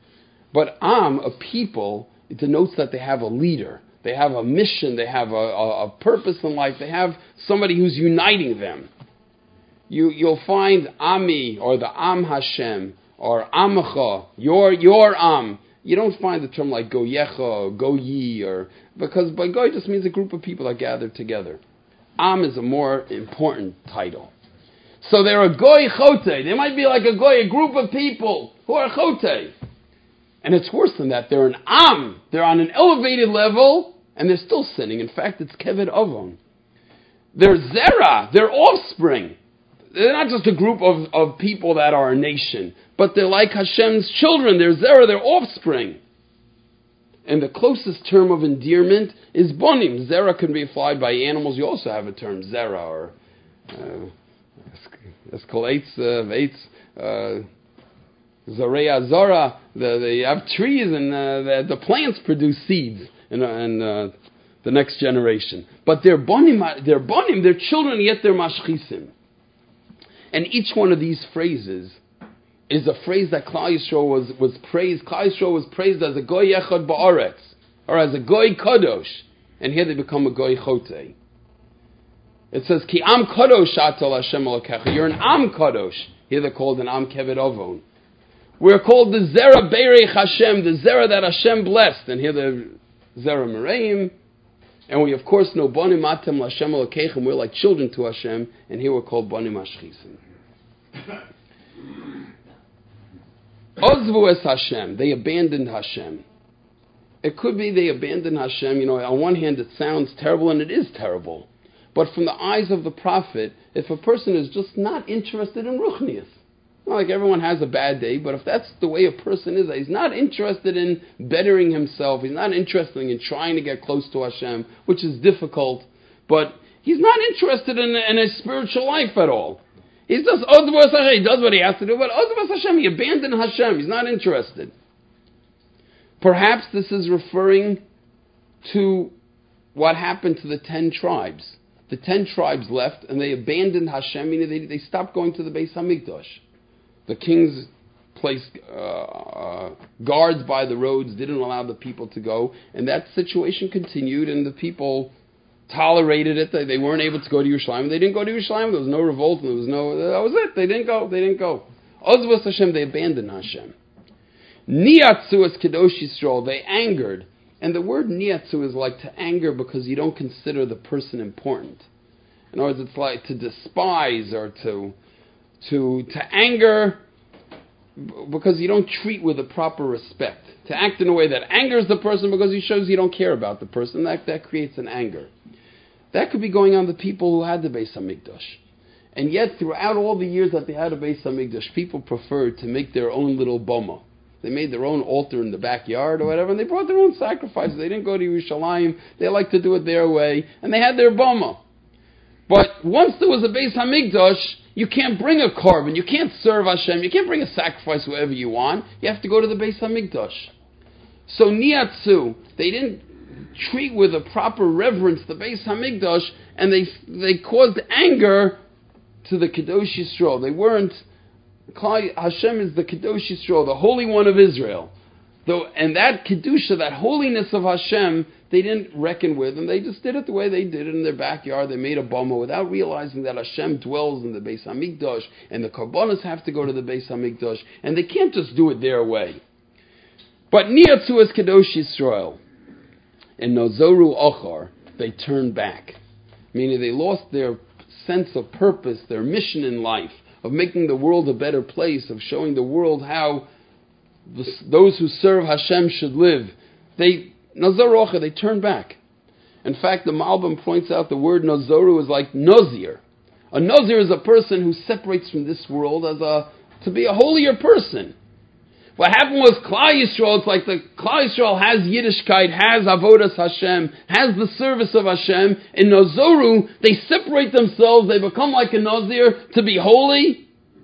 But Am, a people, it denotes that they have a leader. They have a mission. They have a, a, a purpose in life. They have somebody who's uniting them. You, you'll find Ami, or the Am Hashem, or Amacha, your, your Am. You don't find the term like Goyecha, or Goyi, or, because by Goy just means a group of people that gather together. Am is a more important title. So they're a Goy Chote. They might be like a Goy, a group of people who are Chote. And it's worse than that. They're an Am. They're on an elevated level, and they're still sinning. In fact, it's Keved Avon. They're Zera. They're offspring. They're not just a group of, of people that are a nation, but they're like Hashem's children. They're Zera. They're offspring. And the closest term of endearment is Bonim. Zera can be applied by animals. You also have a term, Zera, or Escalates, Vates, Zareya Zora. They have trees, and uh, the, the plants produce seeds in, uh, in uh, the next generation. But they're Bonim, they're Bonim, they're children, yet they're Mashchisim. And each one of these phrases is a phrase that Klal Yisrael was, was praised. Klal Yisrael was praised as a Goy Echad Ba'aretz, or as a Goy Kadosh. And here they become a Goy Chote. It says, Ki Am Kadosh Atal Hashem Elokecha. You're an Am Kadosh. Here they're called an Am Keved Avon. We're called the Zera Beirech Hashem, the Zera that Hashem blessed. And here the Zera Mereim. And we of course know Bonim Atem L'Hashem Elokechem. We're like children to Hashem. And here we're called Bonim Ashchisim. Ozvu es Hashem. They abandoned Hashem. It could be they abandoned Hashem. You know, on one hand it sounds terrible, and it is terrible. But from the eyes of the prophet, if a person is just not interested in Ruchnius, not like everyone has a bad day, but if that's the way a person is, he's not interested in bettering himself, he's not interested in trying to get close to Hashem, which is difficult, but he's not interested in, in his spiritual life at all. He's just, he does what he has to do, but Hashem, he abandoned Hashem, he's not interested. Perhaps this is referring to what happened to the ten tribes. The ten tribes left, and they abandoned Hashem, meaning they, they stopped going to the Beis HaMikdash. The kings placed uh, uh, guards by the roads, didn't allow the people to go, and that situation continued, and the people tolerated it. They, they weren't able to go to Yerushalayim. They didn't go to Yerushalayim. There was no revolt, and there was no, that was it. They didn't go. They didn't go. Ozvus Hashem, they abandoned Hashem. Niyatzu es Kedosh Yisrael, they angered. And the word niyatzu is like to anger because you don't consider the person important. In other words, it's like to despise or to to to anger because you don't treat with a proper respect. To act in a way that angers the person because he shows you don't care about the person. That, that creates an anger. That could be going on the people who had the Beis HaMikdash. And yet, throughout all the years that they had a Beis HaMikdash, people preferred to make their own little boma. They made their own altar in the backyard or whatever, and they brought their own sacrifices. They didn't go to Yerushalayim. They liked to do it their way, and they had their boma. But once there was a Beis HaMikdash, you can't bring a korban. You can't serve Hashem. You can't bring a sacrifice wherever you want. You have to go to the Beis HaMikdash. So Niyatzu, they didn't treat with a proper reverence the Beis HaMikdash, and they they caused anger to the Kedosh Yisrael. They weren't. Hashem is the Kedosh Yisrael, the Holy One of Israel. Though, and that Kedusha, that holiness of Hashem, they didn't reckon with, and they just did it the way they did it in their backyard. They made a boma without realizing that Hashem dwells in the Beis HaMikdash, and the Karbonos have to go to the Beis HaMikdash, and they can't just do it their way. But Niyatzu es Kedosh Yisrael. And Nozoru Ochar, they turned back. Meaning they lost their sense of purpose, their mission in life, of making the world a better place, of showing the world how the, those who serve Hashem should live. They, Nozoru Ochar, they turned back. In fact, the Malbim points out the word Nozoru is like Nozir. A Nozir is a person who separates from this world as a to be a holier person. What happened was Klal Yisrael, it's like the Klal Yisrael has Yiddishkeit, has Avodas Hashem, has the service of Hashem. In Nozoru, they separate themselves, they become like a Nazir to be holy,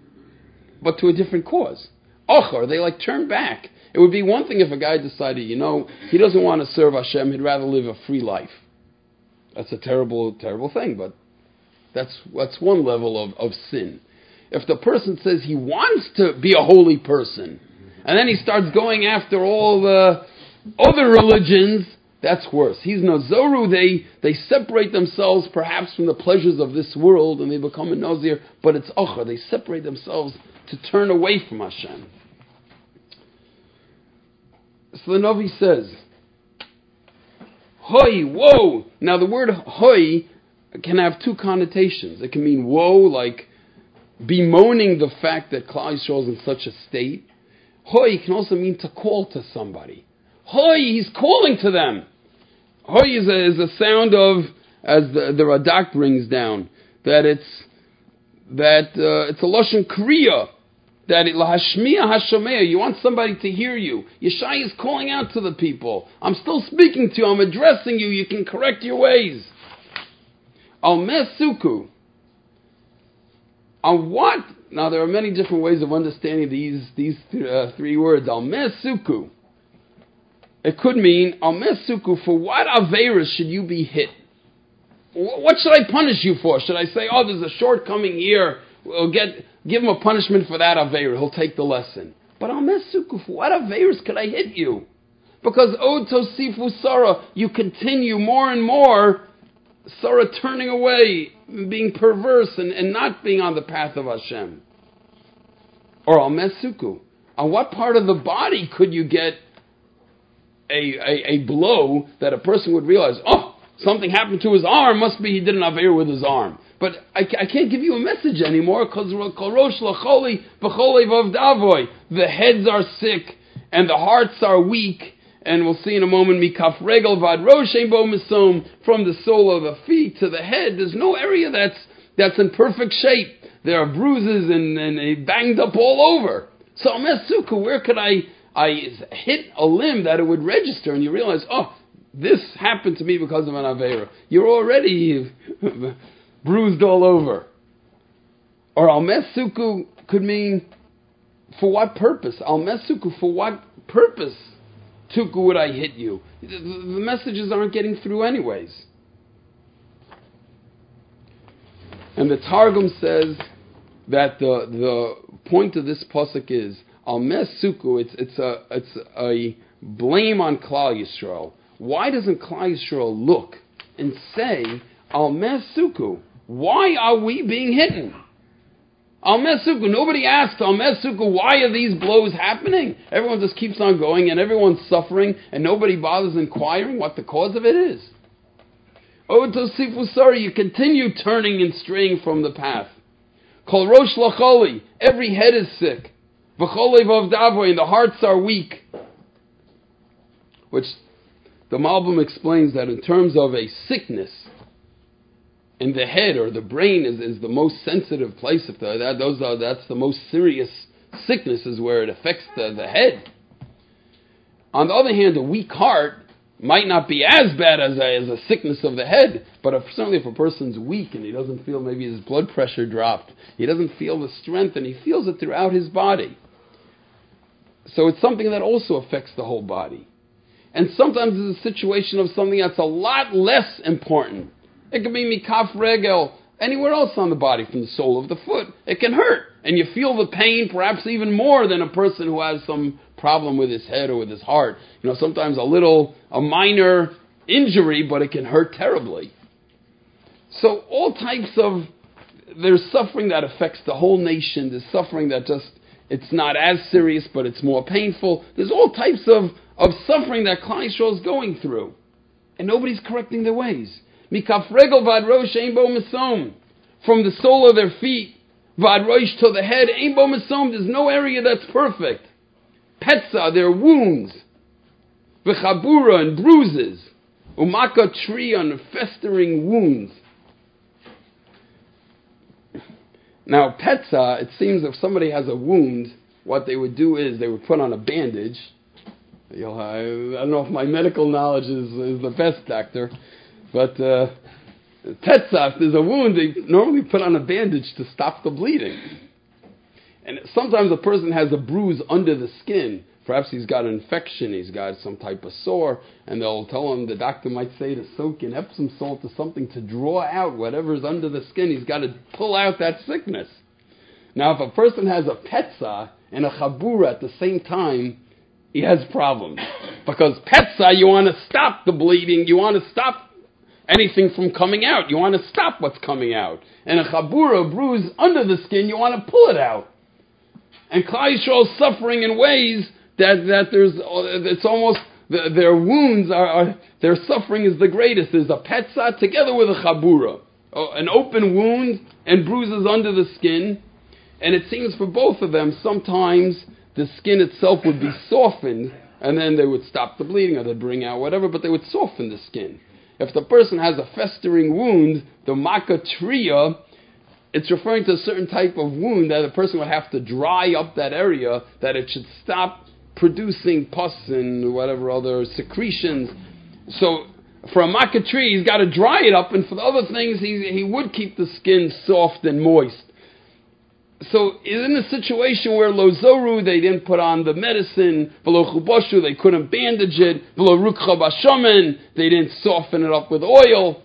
but to a different cause. Ochar, they like turn back. It would be one thing if a guy decided, you know, he doesn't want to serve Hashem, he'd rather live a free life. That's a terrible, terrible thing, but that's, that's one level of, of sin. If the person says he wants to be a holy person, and then he starts going after all the other religions, that's worse. He's Nazoru, they, they separate themselves perhaps from the pleasures of this world, and they become a Nazir, but it's Ocha, they separate themselves to turn away from Hashem. So the Navi says, Hoi, woe! Now the word Hoi can have two connotations. It can mean woe, like bemoaning the fact that Klal Yisrael is in such a state. Hoi can also mean to call to somebody. Hoi, he's calling to them. Hoi is a, is a sound of, as the, the Radak brings down, that it's that uh, it's a lashon kriya, that it lahashmiya hashameya. You want somebody to hear you. Yeshai is calling out to the people. I'm still speaking to you. I'm addressing you. You can correct your ways. Al mesuku. On what? Now there are many different ways of understanding these these uh, three words. Al mesuku. It could mean, Al mesuku, for what aveira should you be hit? What should I punish you for? Should I say, oh, there's a shortcoming here, we'll get, give him a punishment for that aveira, he'll take the lesson. But Al mesuku, for what aveiras could I hit you? Because Od Tosifu Sarah, you continue more and more, Sarah turning away, being perverse and, and not being on the path of Hashem. Or Al mesuku, on what part of the body could you get A, a, a blow that a person would realize, oh, something happened to his arm, must be he did an aveir with his arm. But I, I can't give you a message anymore, because the heads are sick, and the hearts are weak, and we'll see in a moment, mikaf regel vad roshem bo misom, from the sole of the feet to the head, there's no area that's that's in perfect shape. There are bruises and, and banged up all over. So Mesuku, where could I I hit a limb that it would register, and you realize, oh, this happened to me because of an Aveira. You're already bruised all over. Or Al Mesuku could mean, for what purpose? Al Mesuku, for what purpose, Tuku, would I hit you? The, the messages aren't getting through anyways. And the Targum says that the, the point of this pasuk is, Al mesuku, it's it's a it's a blame on Klal Yisrael. Why doesn't Klal Yisrael look and say, Al mesuku, why are we being hidden? Al mesuku, nobody asks, Al mesuku, why are these blows happening? Everyone just keeps on going and everyone's suffering and nobody bothers inquiring what the cause of it is. Oh, Tosifu, sorry, you continue turning and straying from the path. Kol rosh lacholi, every head is sick. And the hearts are weak. Which the Malbim explains that in terms of a sickness, in the head or the brain is, is the most sensitive place. If the, that, those are, that's the most serious sickness, is where it affects the, the head. On the other hand, a weak heart might not be as bad as a, as a sickness of the head, but if, certainly if a person's weak and he doesn't feel, maybe his blood pressure dropped, he doesn't feel the strength and he feels it throughout his body. So it's something that also affects the whole body. And sometimes it's a situation of something that's a lot less important. It could be mikaf regel, anywhere else on the body, from the sole of the foot. It can hurt. And you feel the pain perhaps even more than a person who has some problem with his head or with his heart. You know, sometimes a little, a minor injury, but it can hurt terribly. So all types of, there's suffering that affects the whole nation. There's suffering that just, it's not as serious, but it's more painful. There's all types of, of suffering that Klal Yisrael is going through. And nobody's correcting their ways. Mikaf regel vad rosh ein bo misom. From the sole of their feet, vad rosh to the head, ein bo misom. There's no area that's perfect. Petza, their wounds. V'chabura, and bruises. Umaka trion, festering wounds. Now, petza, it seems if somebody has a wound, what they would do is they would put on a bandage. You'll, I, I don't know if my medical knowledge is, is the best, doctor, but uh, petza, if there's a wound, they normally put on a bandage to stop the bleeding. And sometimes a person has a bruise under the skin. Perhaps he's got an infection, he's got some type of sore, and they'll tell him, the doctor might say to soak in Epsom salt or something to draw out whatever's under the skin. He's got to pull out that sickness. Now, if a person has a Petzah and a Chabura at the same time, he has problems. Because Petzah, you want to stop the bleeding, you want to stop anything from coming out, you want to stop what's coming out. And a Chabura, a bruise under the skin, you want to pull it out. And Klal Yisrael is suffering in ways that, that there's, it's almost, their wounds are, are, their suffering is the greatest. There's a Petzah together with a Chabura. An open wound and bruises under the skin. And it seems for both of them, sometimes the skin itself would be softened, and then they would stop the bleeding, or they'd bring out whatever, but they would soften the skin. If the person has a festering wound, the makatria, it's referring to a certain type of wound that the person would have to dry up that area, that it should stop producing pus and whatever other secretions. So for a makatria, he's got to dry it up, and for the other things, he, he would keep the skin soft and moist. So in a situation where lo zoru, they didn't put on the medicine, v'lo chuboshu, they couldn't bandage it, v'lo rukcha bashomen, they didn't soften it up with oil.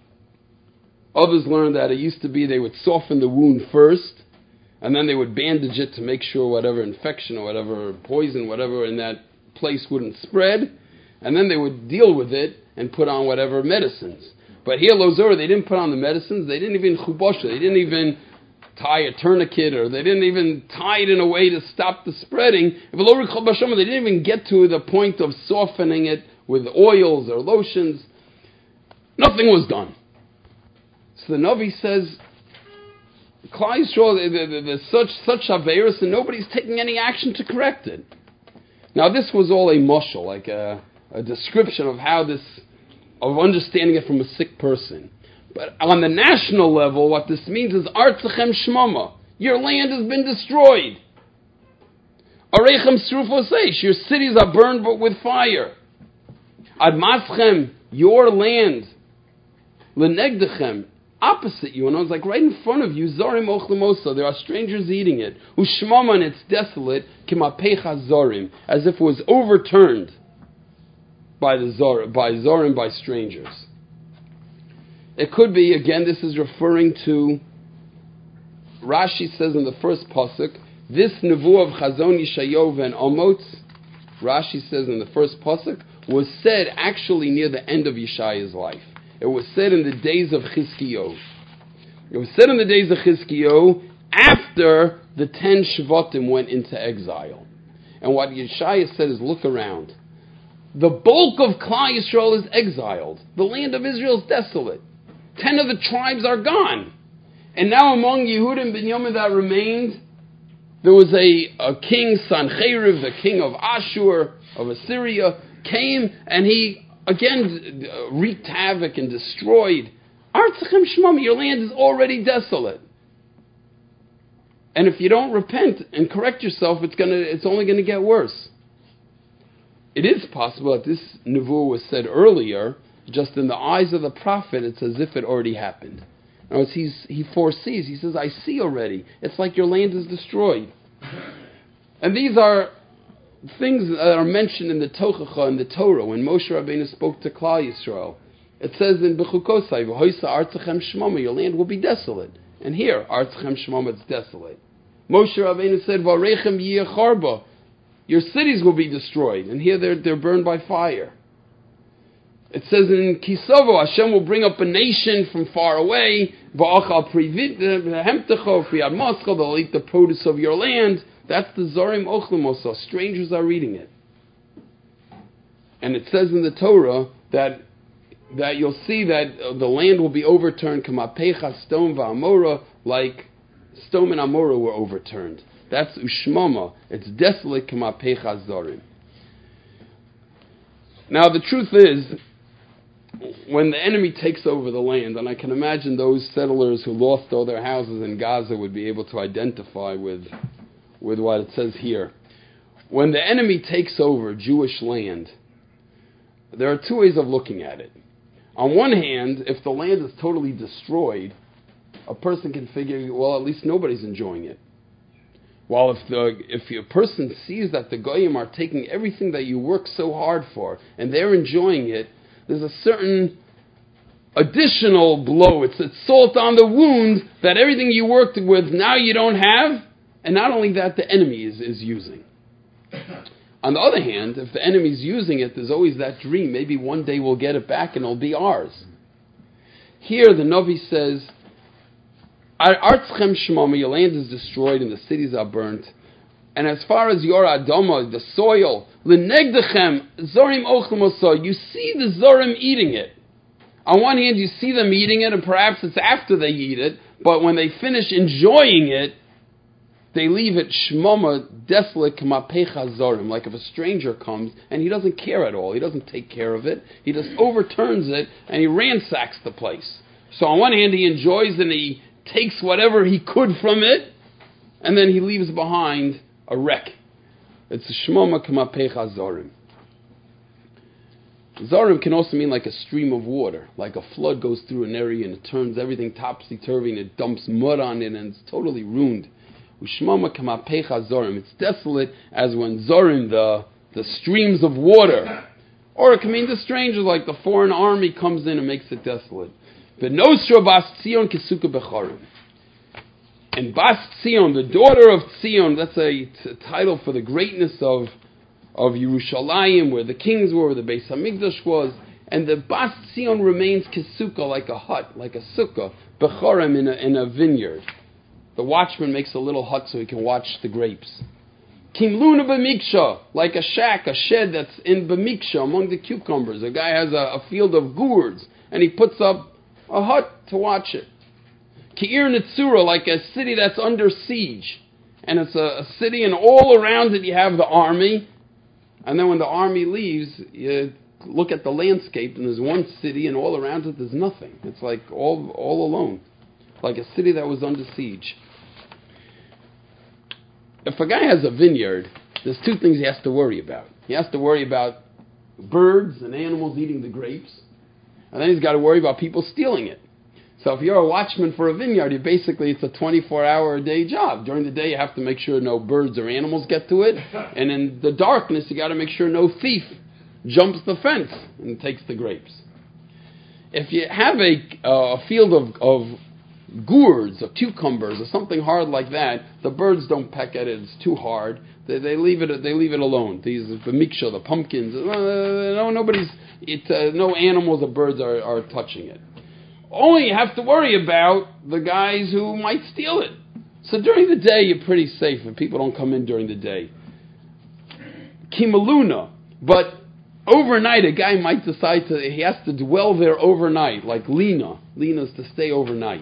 Others learned that it used to be they would soften the wound first, and then they would bandage it to make sure whatever infection or whatever poison, whatever in that place wouldn't spread, and then they would deal with it and put on whatever medicines. But here, lo zoru, they didn't put on the medicines, they didn't even chuboshu, they didn't even tie a tourniquet, or they didn't even tie it in a way to stop the spreading. They didn't even get to the point of softening it with oils or lotions. Nothing was done. So the Navi says, Klal Yisrael, there's such such aveirus, and nobody's taking any action to correct it. Now this was all a mushal, like a, a description of how this, of understanding it from a sick person. But on the national level, what this means is Artzachem Shmama. Your land has been destroyed. Arechem Srufoseish. Your cities are burned but with fire. Admaschem, your land. Lenegdechem, opposite you. And I was like, right in front of you, Zorim Ochlimosa. There are strangers eating it. Ushmama, and it's desolate. Kimapecha Zorim. As if it was overturned by the Zor, by Zorim, by strangers. It could be, again, this is referring to, Rashi says in the first pasuk, this nevuah of Chazon Yeshayahu and Amos, Rashi says in the first pasuk, was said actually near the end of Yeshaya's life. It was said in the days of Chizkiyahu. It was said in the days of Chizkiyahu after the ten Shvatim went into exile. And what Yeshaya said is, look around. The bulk of Klal Yisrael is exiled. The land of Israel is desolate. Ten of the tribes are gone. And now among Yehud and Binyamin that remained, there was a, a king, Sancheriv, the king of Ashur, of Assyria, came and he again wreaked havoc and destroyed. Artzachem Shmam, your land is already desolate. And if you don't repent and correct yourself, it's gonna it's only going to get worse. It is possible that this nevuah was said earlier. Just in the eyes of the prophet, it's as if it already happened. In other words, he's, he foresees. He says, I see already. It's like your land is destroyed. And these are things that are mentioned in the Tochacha, in the Torah, when Moshe Rabbeinu spoke to Klal Yisrael. It says in Bechukosai, V'hoisa Artzachem Shmama, your land will be desolate. And here, Artzachem Shmama, it's desolate. Moshe Rabbeinu said, V'arechem yiyeh charba, your cities will be destroyed. And here they're, they're burned by fire. It says in Kisavo, Hashem will bring up a nation from far away. They'll eat the produce of your land. That's the Zorim Ochlimosa. Strangers are reading it. And it says in the Torah that that you'll see that the land will be overturned, Kamapecha, Stone, Va'amora, like Stone and Amora were overturned. That's Ushmama. It's desolate, Kamapecha Zorim. Now the truth is, when the enemy takes over the land, and I can imagine those settlers who lost all their houses in Gaza would be able to identify with, with what it says here. When the enemy takes over Jewish land, there are two ways of looking at it. On one hand, if the land is totally destroyed, a person can figure, well, at least nobody's enjoying it. While if the if a person sees that the Goyim are taking everything that you work so hard for, and they're enjoying it, there's a certain additional blow. It's, it's salt on the wound that everything you worked with now you don't have, and not only that, the enemy is, is using. On the other hand, if the enemy's using it, there's always that dream. Maybe one day we'll get it back and it'll be ours. Here the Navi says, Artzchem Shmama, your land is destroyed and the cities are burnt. And as far as your Adama, the soil, L'negdechem, Zorim Ochem Oso, you see the Zorim eating it. On one hand, you see them eating it, and perhaps it's after they eat it, but when they finish enjoying it, they leave it shmoma, desolate, k'mapecha zorim, like if a stranger comes, and he doesn't care at all. He doesn't take care of it. He just overturns it, and he ransacks the place. So on one hand, he enjoys and he takes whatever he could from it, and then he leaves behind a wreck. It's a shmoma, k'mapecha zorim. Zorim can also mean like a stream of water, like a flood goes through an area and it turns everything topsy-turvy and it dumps mud on it and it's totally ruined. Ushmama kamapecha zorim. It's desolate as when zorim, the, the streams of water. Or it can mean the strangers, like the foreign army comes in and makes it desolate. V'nosra bas Tzion kesuka bechorim. And Bas Tzion, the daughter of Tzion, that's a, t- a title for the greatness of of Yerushalayim, where the kings were, where the Beis Hamikdash was, and the Bas Tzion remains kesuka, like a hut, like a sukkah, bechorim, in a, in a vineyard. The watchman makes a little hut so he can watch the grapes. Kimluna b'miksha, like a shack, a shed that's in b'miksha, among the cucumbers. A guy has a, a field of gourds, and he puts up a hut to watch it. Ki'ir Nitzura, like a city that's under siege. And it's a, a city, and all around it you have the army. And then when the army leaves, you look at the landscape, and there's one city, and all around it there's nothing. It's like all all alone. Like a city that was under siege. If a guy has a vineyard, there's two things he has to worry about. He has to worry about birds and animals eating the grapes, and then he's got to worry about people stealing it. So if you're a watchman for a vineyard, you basically, it's a twenty-four hour a day job. During the day, you have to make sure no birds or animals get to it, and in the darkness, you got to make sure no thief jumps the fence and takes the grapes. If you have a, uh, a field of, of gourds or cucumbers or something hard like that, the birds don't peck at it. It's too hard. They, they leave it. They leave it alone. These the miksha, the pumpkins. Uh, no, nobody's. It. Uh, no animals or birds are, are touching it. Only you have to worry about the guys who might steal it. So during the day, you're pretty safe, and people don't come in during the day. Kimaluna, but overnight, a guy might decide to. He has to dwell there overnight, like Lina. Lina's to stay overnight.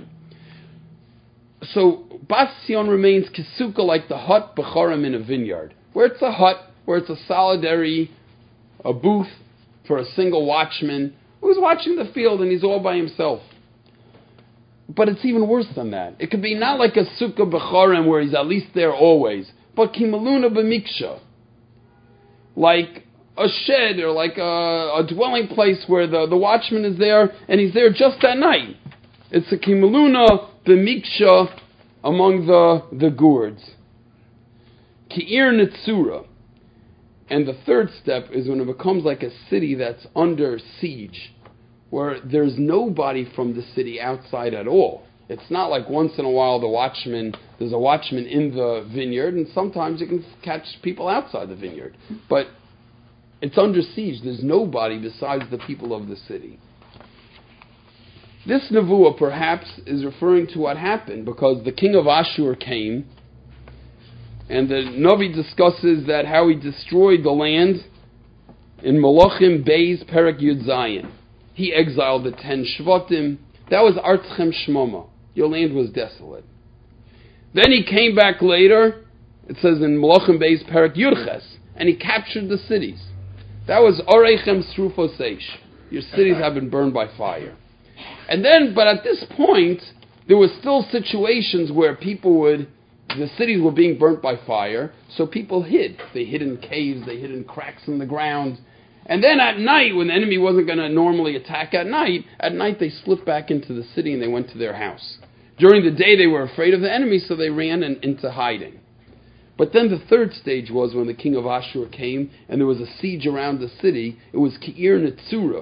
So Bas Tzion remains kesuka, like the hut bechorim in a vineyard, where it's a hut, where it's a solitary, a booth for a single watchman who's watching the field and he's all by himself. But it's even worse than that. It could be not like a sukkah bechorim where he's at least there always, but kimaluna b'miksha, like a shed or like a, a dwelling place where the, the watchman is there and he's there just at night. It's a kimaluna b'miksha among the, the gourds. Ki'ir nitzura. And the third step is when it becomes like a city that's under siege, where there's nobody from the city outside at all. It's not like once in a while the watchman, there's a watchman in the vineyard, and sometimes you can catch people outside the vineyard. But it's under siege. There's nobody besides the people of the city. This nevuah perhaps is referring to what happened, because the king of Ashur came, and the Navi discusses that how he destroyed the land in Malachim Beis Perek Yud Zayin. He exiled the ten Shvatim. That was Artzchem Shmoma. Your land was desolate. Then he came back later, it says in Malachim Beis Perek Yud Ches, and he captured the cities. That was Orechem Srufos Eish. Your cities have been burned by fire. And then, but at this point, there were still situations where people would, the cities were being burnt by fire, so people hid. They hid in caves, they hid in cracks in the ground. And then at night, when the enemy wasn't going to normally attack at night, at night they slipped back into the city and they went to their house. During the day they were afraid of the enemy, so they ran in, into hiding. But then the third stage was when the king of Ashur came and there was a siege around the city. It was Ki'ir Nitzura.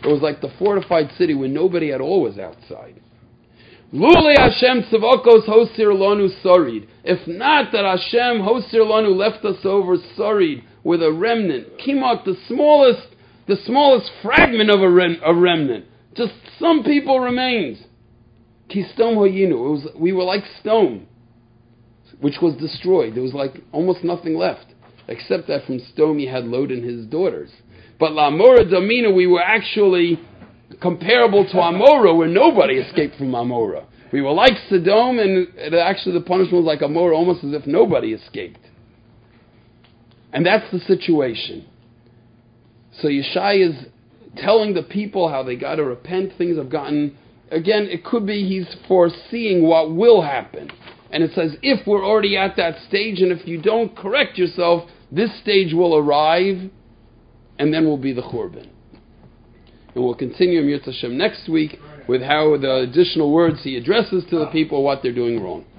It was like the fortified city where nobody at all was outside. Lule Hashem tzavakos hosir lanu sarid. If not that Hashem hosir lanu left us over sarid with a remnant, kimak, the smallest, the smallest fragment of a, rem, a remnant. Just some people remained. Kistom hoyinu. It was, we were like stone, which was destroyed. There was like almost nothing left, except that from stone he had Lot and his daughters. But La Amora Domina, we were actually comparable to Amora, where nobody escaped from Amora. We were like Sodom, and it, actually the punishment was like Amora, almost as if nobody escaped. And that's the situation. So Yeshai is telling the people how they got to repent. Things have gotten, again, it could be he's foreseeing what will happen. And it says, if we're already at that stage, and if you don't correct yourself, this stage will arrive, and then will be the Churban. And we'll continue in Yirtzeh Hashem next week with how the additional words he addresses to the people, what they're doing wrong.